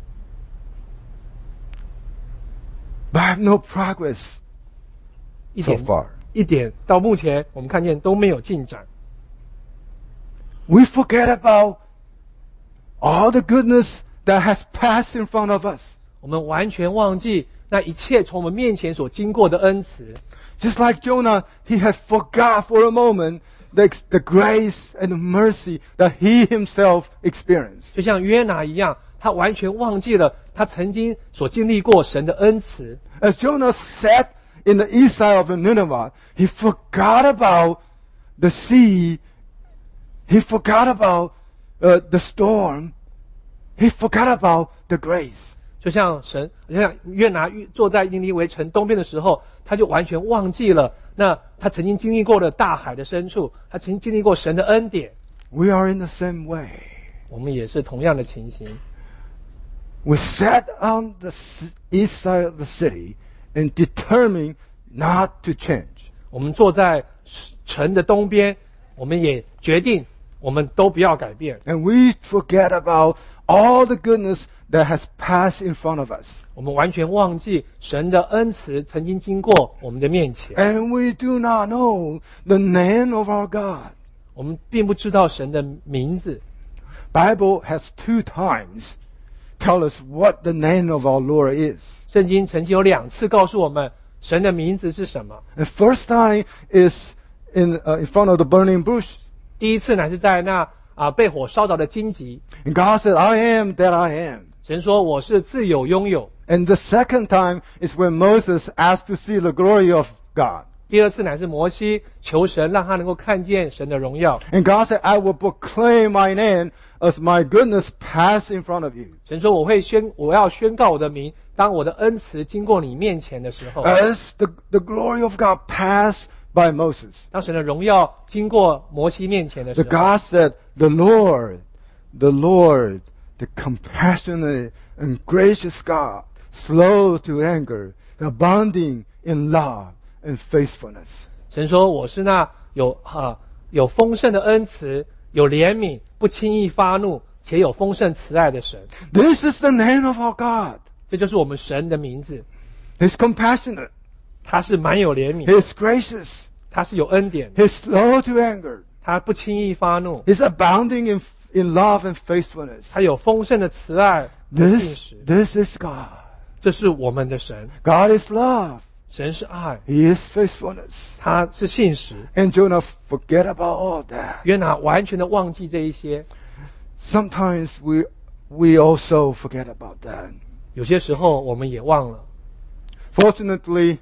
But I have no progress 一 so 点 far. 一点到目前我们看见都没有进展。 We forget about all the goodness that has passed in front of us. 我们完全忘记那一切从我们面前所经过的恩慈， Just like Jonah, he had forgot for a moment the grace and the mercy that he himself experienced. 就像约拿一样，他完全忘记了他曾经所经历过神的恩慈。 As Jonah sat in the east side of Nineveh, he forgot about the sea. He forgot about the storm. He forgot about the grace. 就像约拿坐在尼尼微城东边的时候，他就完全忘记了那他曾经经历过的大海的深处，他曾经经历过神的恩典。 We are in the same way. 我们也是同样的情形。 We sat on the east side of the city and determined not to change. 我们坐在城的东边，我们也决定我们都不要改变。 And we forget about all the goodness that has passed in front of us. 我们完全忘记神的恩慈曾经经过我们的面前。 And we do not know the name of our God. 我们并不知道神的名字。 Bible has 2 times tell us what the name of our Lord is. 圣经曾经有2次告诉我们神的名字是什么。 The first time is in front of the burning bush. 第一次乃是在那被火烧着的荆棘， And God said, I am that I am. 神说我是自有拥有。 And the second time is when Moses asked to see the glory of God. 第二次乃是摩西求神让他能够看见神的荣耀。 And God said, I will proclaim my name as my goodness pass in front of you. 神说我要宣告我的名，当我的恩慈经过你面前的时候， As the glory of God passed by Moses. 当神的荣耀经过摩西面前的时 The 候， God said, the Lord, the compassionate and gracious God, slow to anger, abounding in love and faithfulness. 神说我是那有丰盛的恩慈，有怜悯，不轻易发怒，且有丰盛慈爱的神。 This is the name of our God. 这就是我们神的名字。 He's compassionate. 他是满有怜悯， He's gracious. 他是有恩典， He's slow to anger. 他不轻易发怒， He's abounding in love and faithfulness. 他有丰盛的慈爱和信实。 This is God. 这是我们的神， God is love. 神是爱， He is faithfulness. 他是信实。 And Jonah forget about all that. 约拿完全的忘记这一些， Sometimes we also forget about that. 有些时候我们也忘了。 Fortunately,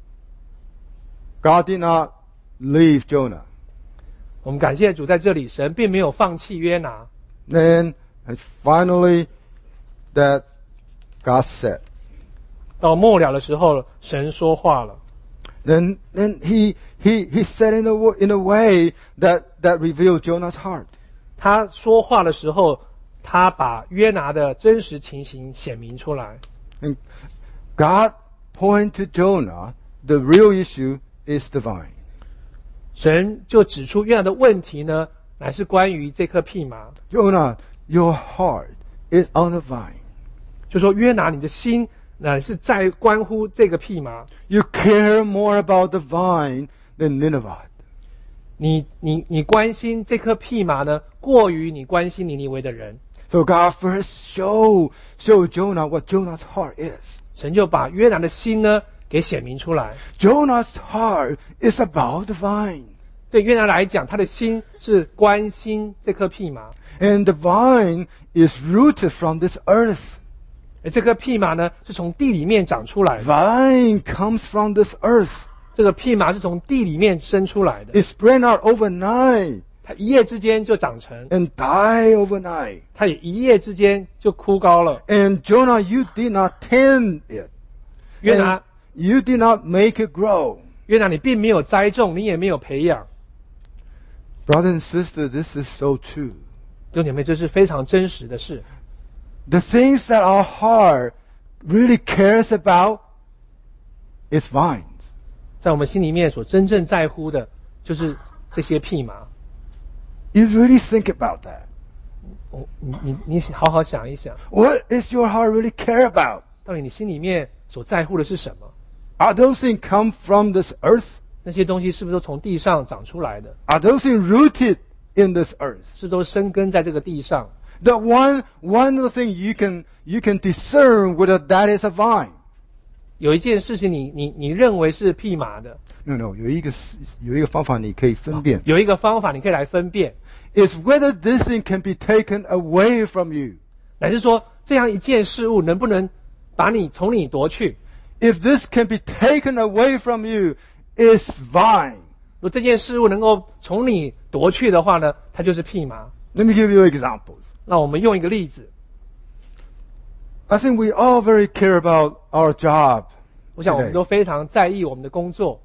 God did not leave Jonah. 我们感谢主，在这里神并没有放弃约拿。 And finally, that God said. 到末了的时候，神说话了。 Then he said in a way that revealed Jonah's heart. 他说话的时候，他把约拿的真实情形显明出来。 And God pointed to Jonah, the real issue is the vine. 神就指出约拿的问题呢，乃是关于这棵蓖麻。 Jonah, your heart is on the vine. 就说约拿，你的心乃是在关乎这个蓖麻。 You care more about the vine than Nineveh. 你关心这棵蓖麻呢，过于你关心尼尼微的人。 So God first show Jonah what Jonah's heart is. 神就把约拿的心呢给显明出来。 Jonah's heart is about the vine. 对约拿来讲，他的心是关心这棵蓖麻， And the vine is rooted from this earth. 而这棵蓖麻呢是从地里面长出来的。 Vine comes from this earth. 这个蓖麻是从地里面生出来的， It sprang out overnight 它一夜之间就长成， and die overnight. 它也一夜之间就枯槁了。 And Jonah, you did not tend it. 约拿 And you did not make it grow. 约拿，你并没有栽种，你也没有培养。 Brothers and sisters, this is so true. 弟兄姐妹，这是非常真实的事。 The things that our heart really cares about is vines. 在我们心里面所真正在乎的，就是这些蓖麻。 You really think about that. 你好好想一想， What is your heart really care about? 到底你心里面所在乎的是什么？ Are those things come from this earth? 那些东西是不是都从地上长出来的？ Are those things rooted in this earth? 是都生根在这个地上？ The one of the things you can discern whether that is a vine. 有一件事情你认为是蓖麻的， No, 有一个方法你可以分辨。 有一个方法你可以来分辨， Is whether this thing can be taken away from you. 乃是说这样一件事物能不能把你从你夺去？ If this can be taken away from you, it's vine. 如果这件事物能够从你夺去的话呢，它就是蓖麻。 Let me give you examples. 那我们用一个例子， I think we all very care about our job. 我想我们 today. 都非常在意我们的工作。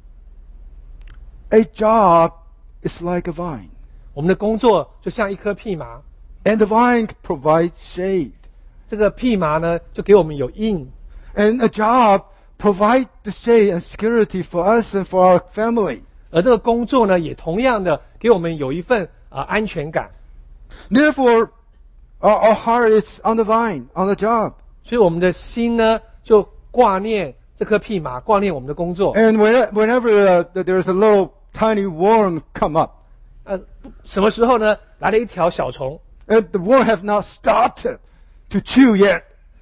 A job is like a vine. 我们的工作就像一颗蓖麻， And the vine provides shade. 这个蓖麻呢就给我们有荫， And a job provides the shade and security for us and for our family. 而这个工作呢也同样的给我们有一份安全感。 Therefore, our heart is on the vine, on the job. 所以我们的心呢就挂念这颗蓖麻，挂念我们的工作。 And whenever there's a little tiny worm come up, 什么时候呢来了一条小虫， and the worm have not started to chew yet,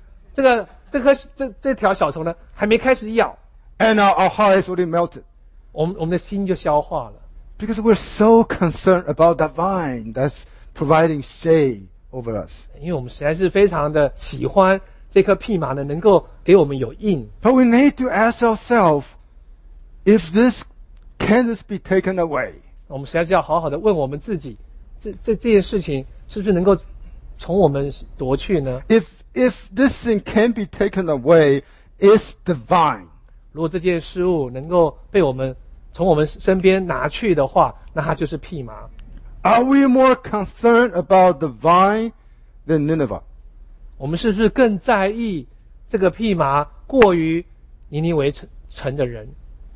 这条小虫呢还没开始咬， and our heart is already melted. 我们的心就消化了。 Because we're so concerned about that vine that's providing shade over us. 因为我们实在是非常的喜欢这颗蓖麻呢，能够给我们有荫。 But we need to ask ourselves, if can this be taken away? 我们实在是要好好的问我们自己，这件事情是不是能够从我们夺去呢？ If this thing can be taken away, it's the vine. 如果这件事物能够被从我们身边拿去的话，那它就是蓖麻。 Are we more concerned about the vine than Nineveh? 我们是不是更在意这个蓖麻过于尼尼微城的人？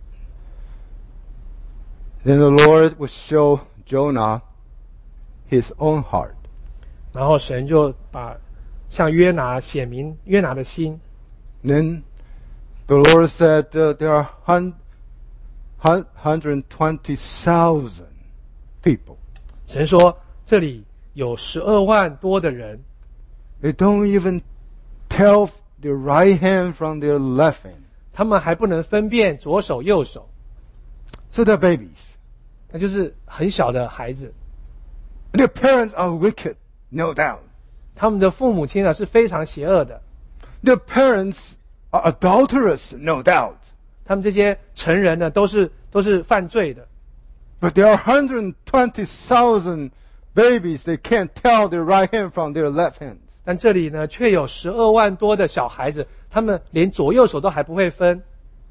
Then the Lord will show Jonah his own heart. 然后神就向约拿显明约拿的心。 Then the Lord said there are 120,000 people. 神说这里有12万多的人， They don't even tell their right hand from their left hand. 他们还不能分辨左手右手， So they're babies. 那就是很小的孩子。 Their parents are wicked, no doubt. 他们的父母亲呢是非常邪恶的， Their parents are adulterous, no doubt. 他们这些成人呢都是犯罪的。 But there are 120,000 babies. They can't tell their right hand from their left hand. 但这里呢却有12万多的小孩子，他们连左右手都还不会分。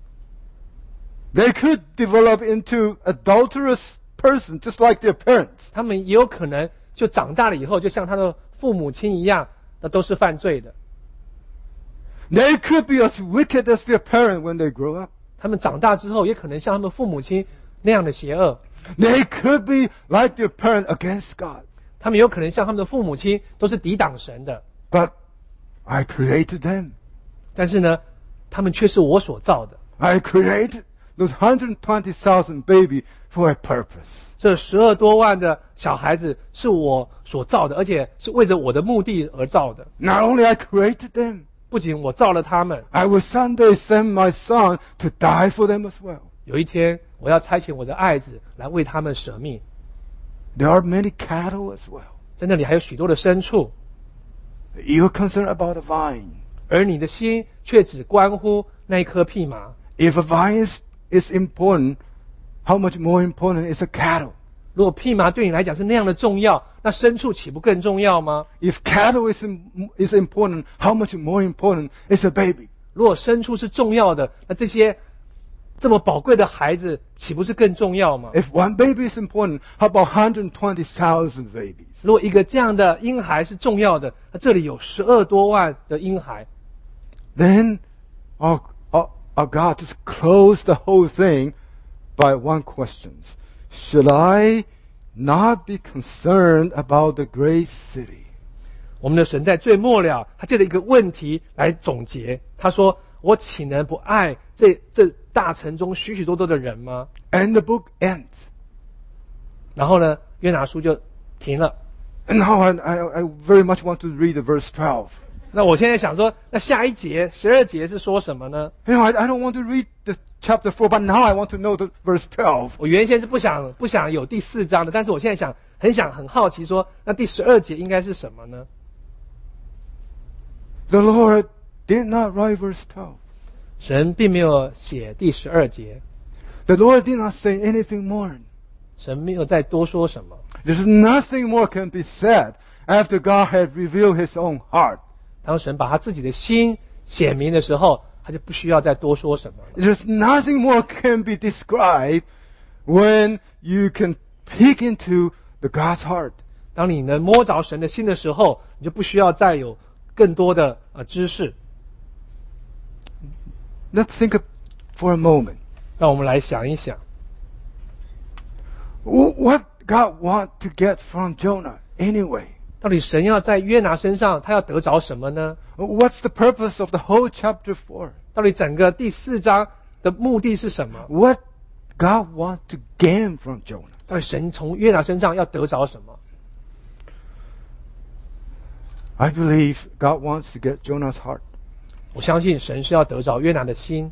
They could develop into adulterous person just like their parents. 他们也有可能就长大了以后，就像他的父母亲一样，那都是犯罪的。 They could be as wicked as their parent when they grow up. 他们长大之后，也可能像他们父母亲那样的邪恶。 They could be like their parent against God. 他们有可能像他们的父母亲都是抵挡神的， But I created them. 但是呢，他们却是我所造的。 I created those 120,000 baby for a purpose. 这12多万的小孩子是我所造的，而且是为着我的目的而造的。 Not only I created them, 不仅我造了他们， I will someday send my son to die for them as well. 有一天我要差遣我的爱子来为他们舍命。 There are many cattle as well. 在那里还有许多的牲畜， You're concerned about the vine. 而你的心却只关乎那一颗蓖麻。 If a vine is important, how much more important is a cattle? 如果蓖麻对你来讲是那样的重要，那牲畜岂不更重要吗？ If cattle is important, how much more important is a baby? 如果牲畜是重要的，那这些这么宝贵的孩子岂不是更重要吗？ If one baby is important, how about 120,000 babies? 如果一个这样的婴孩是重要的，那这里有12多万的婴孩， Then our God just closed the whole thing by one question. Should I not be concerned about the great city? 我们的神在最末了，他借着一个问题来总结。他说：“我岂能不爱这大城中许许多多的人吗 And the book ends.？” 然后呢，约拿书就停了。 And now I very much want to read the verse 12. 那我现在想说，那下一节12节是说什么呢？ You know, I don't want to read the chapter 4, but now I want to know the verse 12. 我原先是不想有第4章的，但是我现在很好奇说，那第12节应该是什么呢？ The Lord did not write verse 12. 神并没有写第12节， The Lord did not say anything more. 神没有再多说什么。 There's nothing more can be said after God had revealed his own heart. 当神把他自己的心显明的时候，他就不需要再多说什么了。 There's nothing more can be described when you can peek into the God's heart. 当你能摸着神的心的时候，你就不需要再有更多的知识。 Let's think for a moment. 让我们来想一想， What God want to get from Jonah anyway? 到底神要在约拿身上，他要得着什么呢？ What's the purpose of the whole chapter 4? 到底整个第4章的目的是什么？ What God want to gain from Jonah? 到底神从约拿身上要得着什么？ I believe God wants to get Jonah's heart. 我相信神是要得着约拿的心。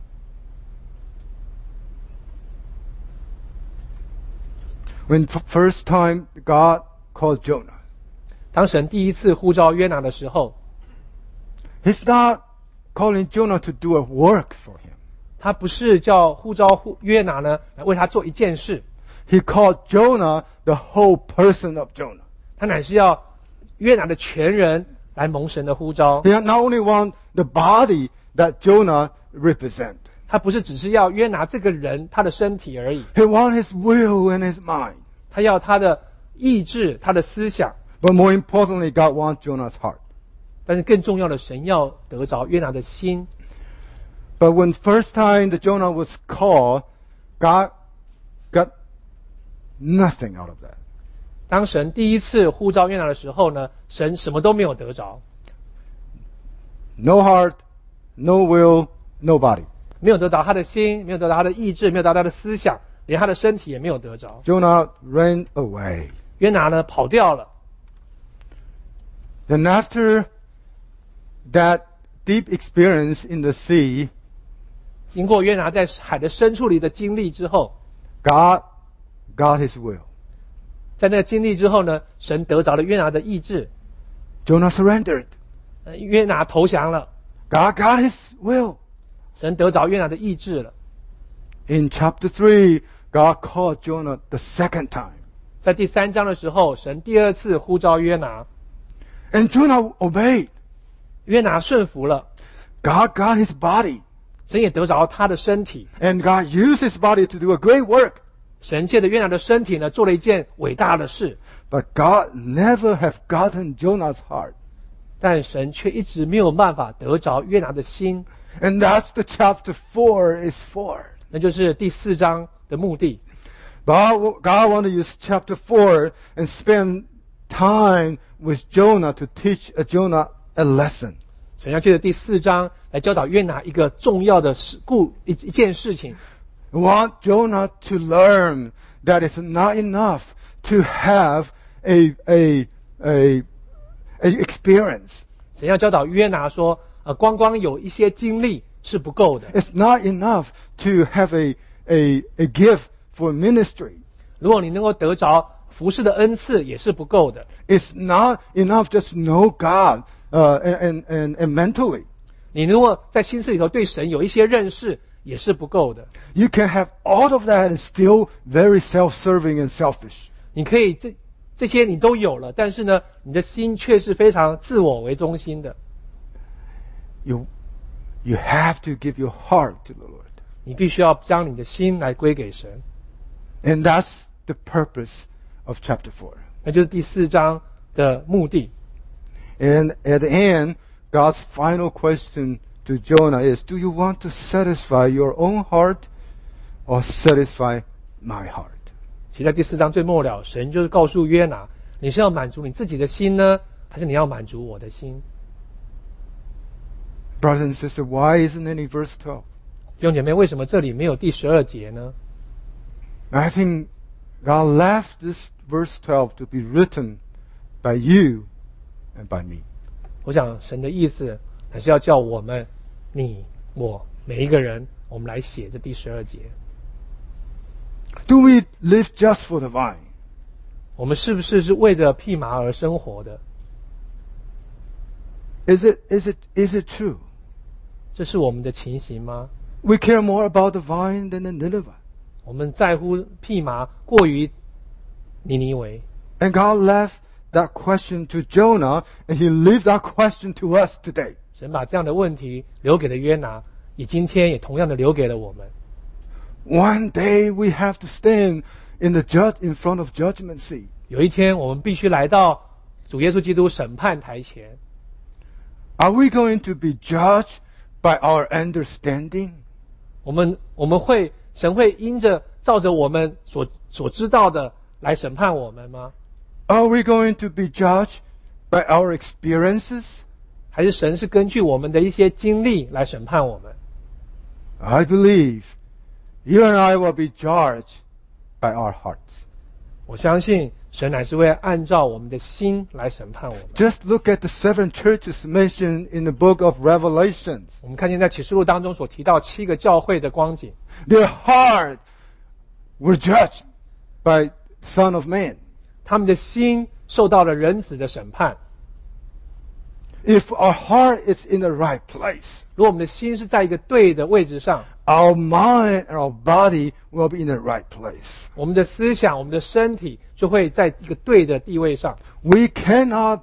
When first time God called Jonah, 当神第一次呼召约拿的时候， He's not calling Jonah to do a work for him. 他不是叫呼召约拿呢来为他做一件事， He called Jonah the whole person of Jonah. 他乃是要约拿的全人来蒙神的呼召。 He not only want the body that Jonah represent. 他不是只是要约拿这个人他的身体而已， He want his will and his mind. 他要他的意志、他的思想。 But more importantly, God wants Jonah's heart. 但是更重要的，神要得着约拿的心。 But when first time the Jonah was called, God got nothing out of that. 当神第一次呼召约拿的时候呢，神什么都没有得着， No heart, no will, no body. 没有得着他的心，没有得着他的意志，没有得着他的思想，连他的身体也没有得着。 Jonah ran away. 约拿呢跑掉了。 Then after that deep experience in the sea, 经过约拿在海的深处里的经历之后， God got his will. 在那个经历之后呢，神得着了约拿的意志， Jonah surrendered. 约拿投降了， God got his will. 神得着约拿的意志了。 In chapter 3, God called Jonah the second time. 在第3章的时候，神第2次呼召约拿， And Jonah obeyed. 约拿顺服了， God got his body. 神也得着他的身体， And God used his body to do a great work. 神借着约拿的身体呢，做了一件伟大的事， But God never have gotten Jonah's heart. 但神却一直没有办法得着约拿的心， And that's the chapter 4 is for. 那就是第4章的目的。 God want to use chapter 4 and spend time with Jonah to teach Jonah a lesson. 神要借着第4章来教导约拿一个重要的一件事情， Want Jonah to learn that it's not enough to have a experience. 神要教导约拿说，光有一些经历是不够的。 It's not enough to have a gift for ministry. 如果你能够得着服事的恩赐，也是不够的。 It's not enough just to know God and mentally. 你如果在心思里头对神有一些认识，也是不够的。 You can have all of that and still very self-serving and selfish. 你可以这些你都有了，但是呢，你的心却是非常自我为中心的。 You have to give your heart to the Lord. 你必须要将你的心来归给神。 And that's the purpose of chapter 4. 那就是第4章的目的。 And at the end, God's final question to Jonah is, do you want to satisfy your own heart or satisfy my heart? 其实在第4章最末了，神就是告诉约拿，你是要满足你自己的心呢，还是你要满足我的心？ Brothers and sisters, why isn't any verse 12? 弟兄姐妹，为什么这里没有第12节呢？ I think God left this verse 12 to be written by you and by me. 我想神的意思还是要叫我们，你我每一个人，我们来写这第12节。 Do we live just for the vine? 我们是不是为着蓖麻而生活的？ Is it true? 这是我们的情形吗？ We care more about the vine than the Nineveh. 我们在乎蓖麻过于尼尼微。 And God left that question to Jonah, and He left that question to us today. 神把这样的问题留给了约拿，也今天也同样的留给了我们。 One day we have to stand in front of judgment seat. 有一天，我们必须来到主耶稣基督审判台前。 Are we going to be judged by our understanding? 神会照着我们所知道的来审判我们吗？ Are we going to be judged by our experiences? 还是神是根据我们的一些经历来审判我们？ I believe you and I will be judged by our hearts. 我相信神乃是会按照我们的心来审判我们。 Just look at the 7 churches mentioned in the book of Revelations. 我们看见在启示录当中所提到7个教会的光景， Their heart were judged by Son of Man. 他们的心受到了人子的审判。 If our heart is in the right place, 如果我们的心是在一个对的位置上， our mind and our body will be in the right place. 我们的思想、我们的身体就会在一个对的地位上。 We cannot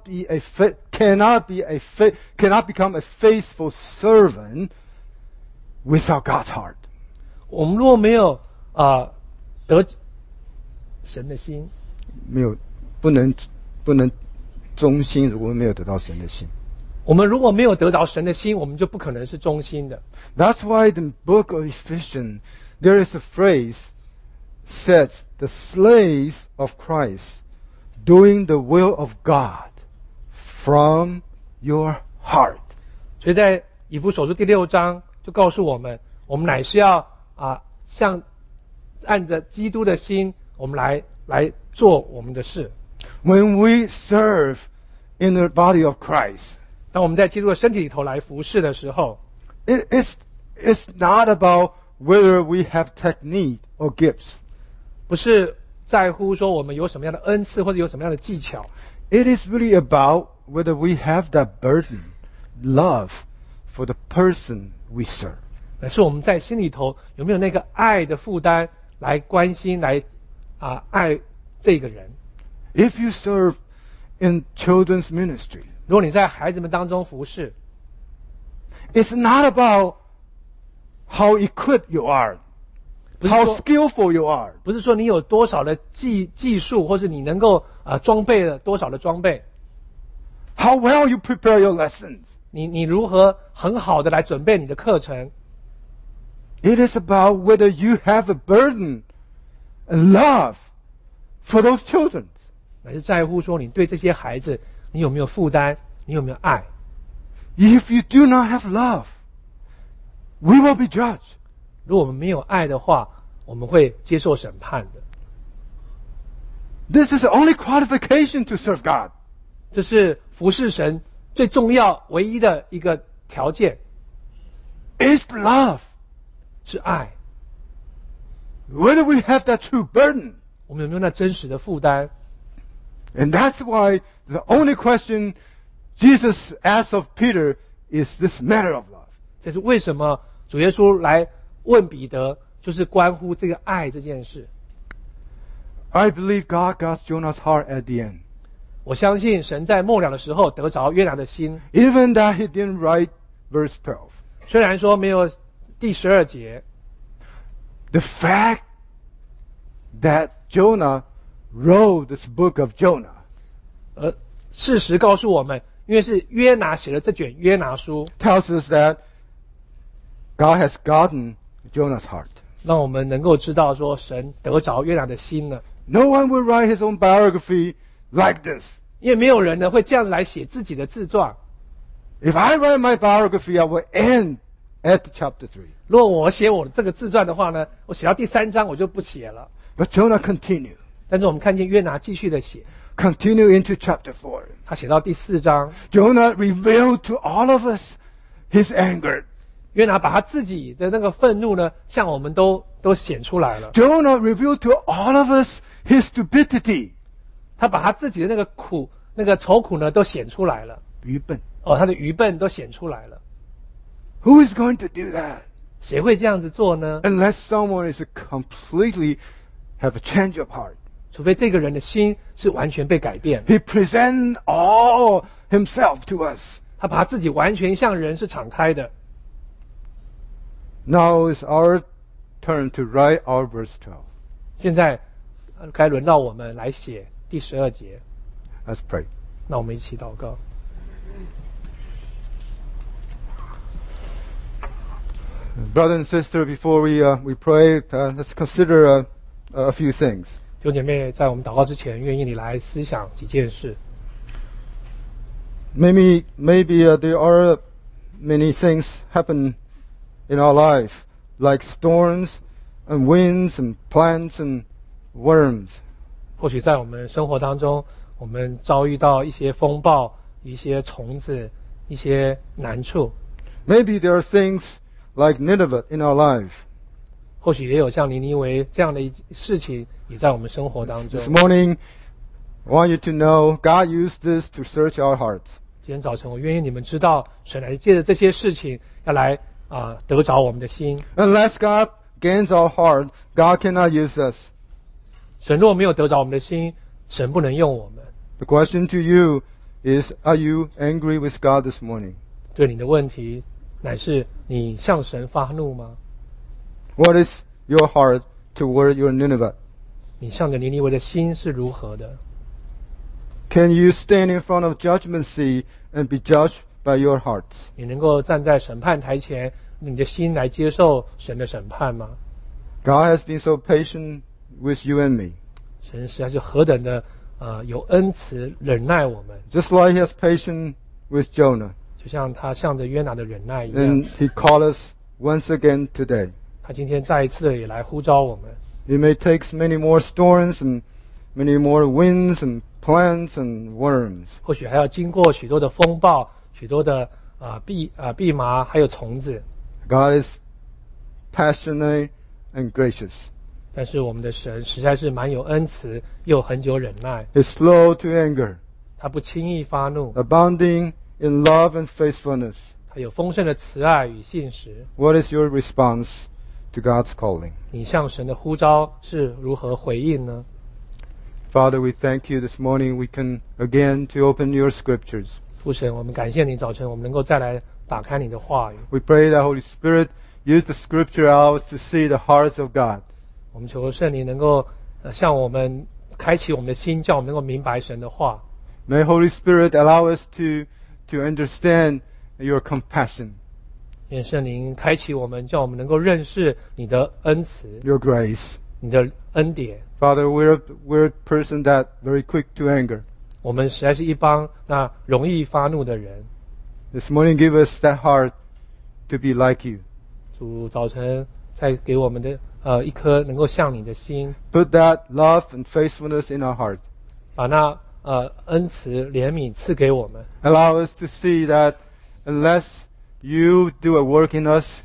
become a faithful servant without God's heart. 我们若没有得神的心， 不能忠心，如果没有得到神的心。 我们如果没有得着神的心，我们就不可能是忠心的。 That's why in the book of Ephesians, there is a phrase says, the slaves of Christ doing the will of God from your heart. 所以在以弗所书第6章就告诉我们，我们乃是要像按着基督的心，我们来做我们的事。 When we serve in the body of Christ, 当我们在基督的身体里头来服侍的时候， it's not about whether we have technique or gifts. 不是在乎说我们有什么样的恩赐或者有什么样的技巧， It is really about whether we have that burden, love for the person we serve. 乃是我们在心里头有没有那个爱的负担来关心来爱这个人。 If you serve in children's ministry, 如果你在孩子们当中服侍， it's not about how equipped you are, 不是 how 说 skillful you are. 不是说你有多少的技术，或是你能够装备了多少的装备， How well you prepare your lessons. 你如何很好的来准备你的课程。 It is about whether you have a burden and love for those children. 乃是在乎说你对这些孩子你有没有负担，你有没有爱。 If you do not have love, we will be judged. 如果我们没有爱的话，我们会接受审判的。 This is the only qualification to serve God. 这是服侍神最重要唯一的一个条件， It's love. 是爱。 Whether we have that true burden. 我们有没有那真实的负担？ And that's why the only question Jesus asked of Peter is this matter of love. 这是为什么主耶稣来问彼得，就是关乎这个爱这件事。 I believe God got Jonah's heart at the end. 我相信神在末了的时候得着约拿的心， Even that he didn't write verse 12. 虽然说没有第12节， The fact that Jonah wrote this book of Jonah 事实告诉我们，因为是约拿写了这卷约拿书， tells us that God has gotten Jonah's heart. 让我们能够知道说神得着约拿的心了。 No one will write his own biography like this. 因为没有人呢会这样来写自己的自传。 If I write my biography, I will end at chapter 3. 如果我写我这个自传的话呢，我写到第3章我就不写了。 But Jonah continued. 但是我们看见约拿继续的写， Continue into chapter 4. 他写到第4章， Jonah revealed to all of us his anger. 约拿把他自己的那个愤怒呢，向我们都显出来了。 Jonah revealed to all of us his stupidity. 他把他自己的那个苦、那个愁苦呢，都显出来了。 愚笨。 他的愚笨都显出来了。 Who is going to do that? 谁会这样子做呢？ Unless someone is completely have a change of heart. 除非这个人的心是完全被改变。 He presents all himself to us. 他把他自己完全向人是敞开的。 Now is our turn to write our verse 12. 现在该轮到我们来写第12节。 Let's pray. 那我们一起祷告。 Brother and sister, before we pray, let's consider a few things. 弟兄姐妹，在我们祷告之前，愿意你来思想几件事。 Maybe there are many things happen in our life, like storms and winds and plants and worms. 或许在我们生活当中，我们遭遇到一些风暴、一些虫子、一些难处。 Maybe there are things like Nineveh in our life. 或许也有像尼尼微这样的事情，也在我们生活当中。 This morning, I want you to know God used this to search our hearts. 今天早晨，我愿意你们知道，神来借着这些事情，要来得着我们的心。 Unless God gains our heart, God cannot use us. 神若没有得着我们的心，神不能用我们。 The question to you is, are you angry with God this morning? 对你的问题，乃是你向神发怒吗？ What is your heart toward your Nineveh? 你向着尼尼微的心是如何的？ Can you stand in front of judgment seat and be judged by your hearts? 你能够站在审判台前，你的心来接受神的审判吗？ God has been so patient with you and me. 神实在是何等的有恩慈忍耐我们， Just like He has patience with Jonah. 就像他向着约拿的忍耐一样。 And He called us once again today. 他今天再一次也来呼召我们。 It may take many more storms and many more winds and plants and worms. 或许还要经过许多的风暴，许多的蓖麻，还有虫子。 God is passionate and gracious. 但是我们的神实在是蛮有恩慈，又很久忍耐。 He's slow to anger, 他不轻易发怒， abounding in love and faithfulness. 他有丰盛的慈爱与信实。 What is your response to God's calling? 你向神的呼召是如何回应呢？ Father, we thank you this morning. We can again to open your scriptures. 父神，我们感谢你，早晨我们能够再来打开你的话语。 We pray that Holy Spirit use the scripture out to see the hearts of God. 我们求圣灵能够向我们开启我们的心，叫我们能够明白神的话。 May Holy Spirit allow us to understand your compassion, 愿圣灵开启我们，叫我们能够认识你的恩慈、 your grace. 你的恩典。 Father, we're a person that very quick to anger. 我们实在是一帮那容易发怒的人。 This morning, give us that heart to be like you. 主早晨再给我们的一颗能够像你的心， Put that love and faithfulness in our heart. 把那恩慈怜悯赐给我们。 Allow us to see that unless you do a work in us,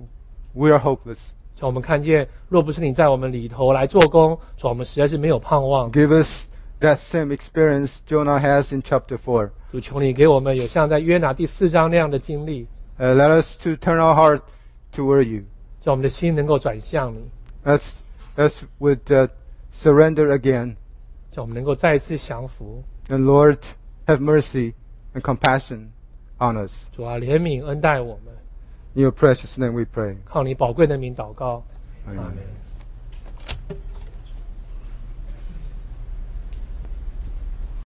we are hopeless. 叫我们看见，若不是你在我们里头来做工，主我们实在是没有盼望。 Give us that same experience Jonah has in chapter 4. 主求你给我们有像在约拿第4章那样的经历， Let us to turn our heart toward you. 叫我们的心能够转向你， Let's would surrender again. 叫我们能够再一次降服。 And Lord, have mercy and compassion on us. 主啊，怜悯恩待我们， In your precious name we pray. 靠你宝贵的名祷告。 Amen. Amen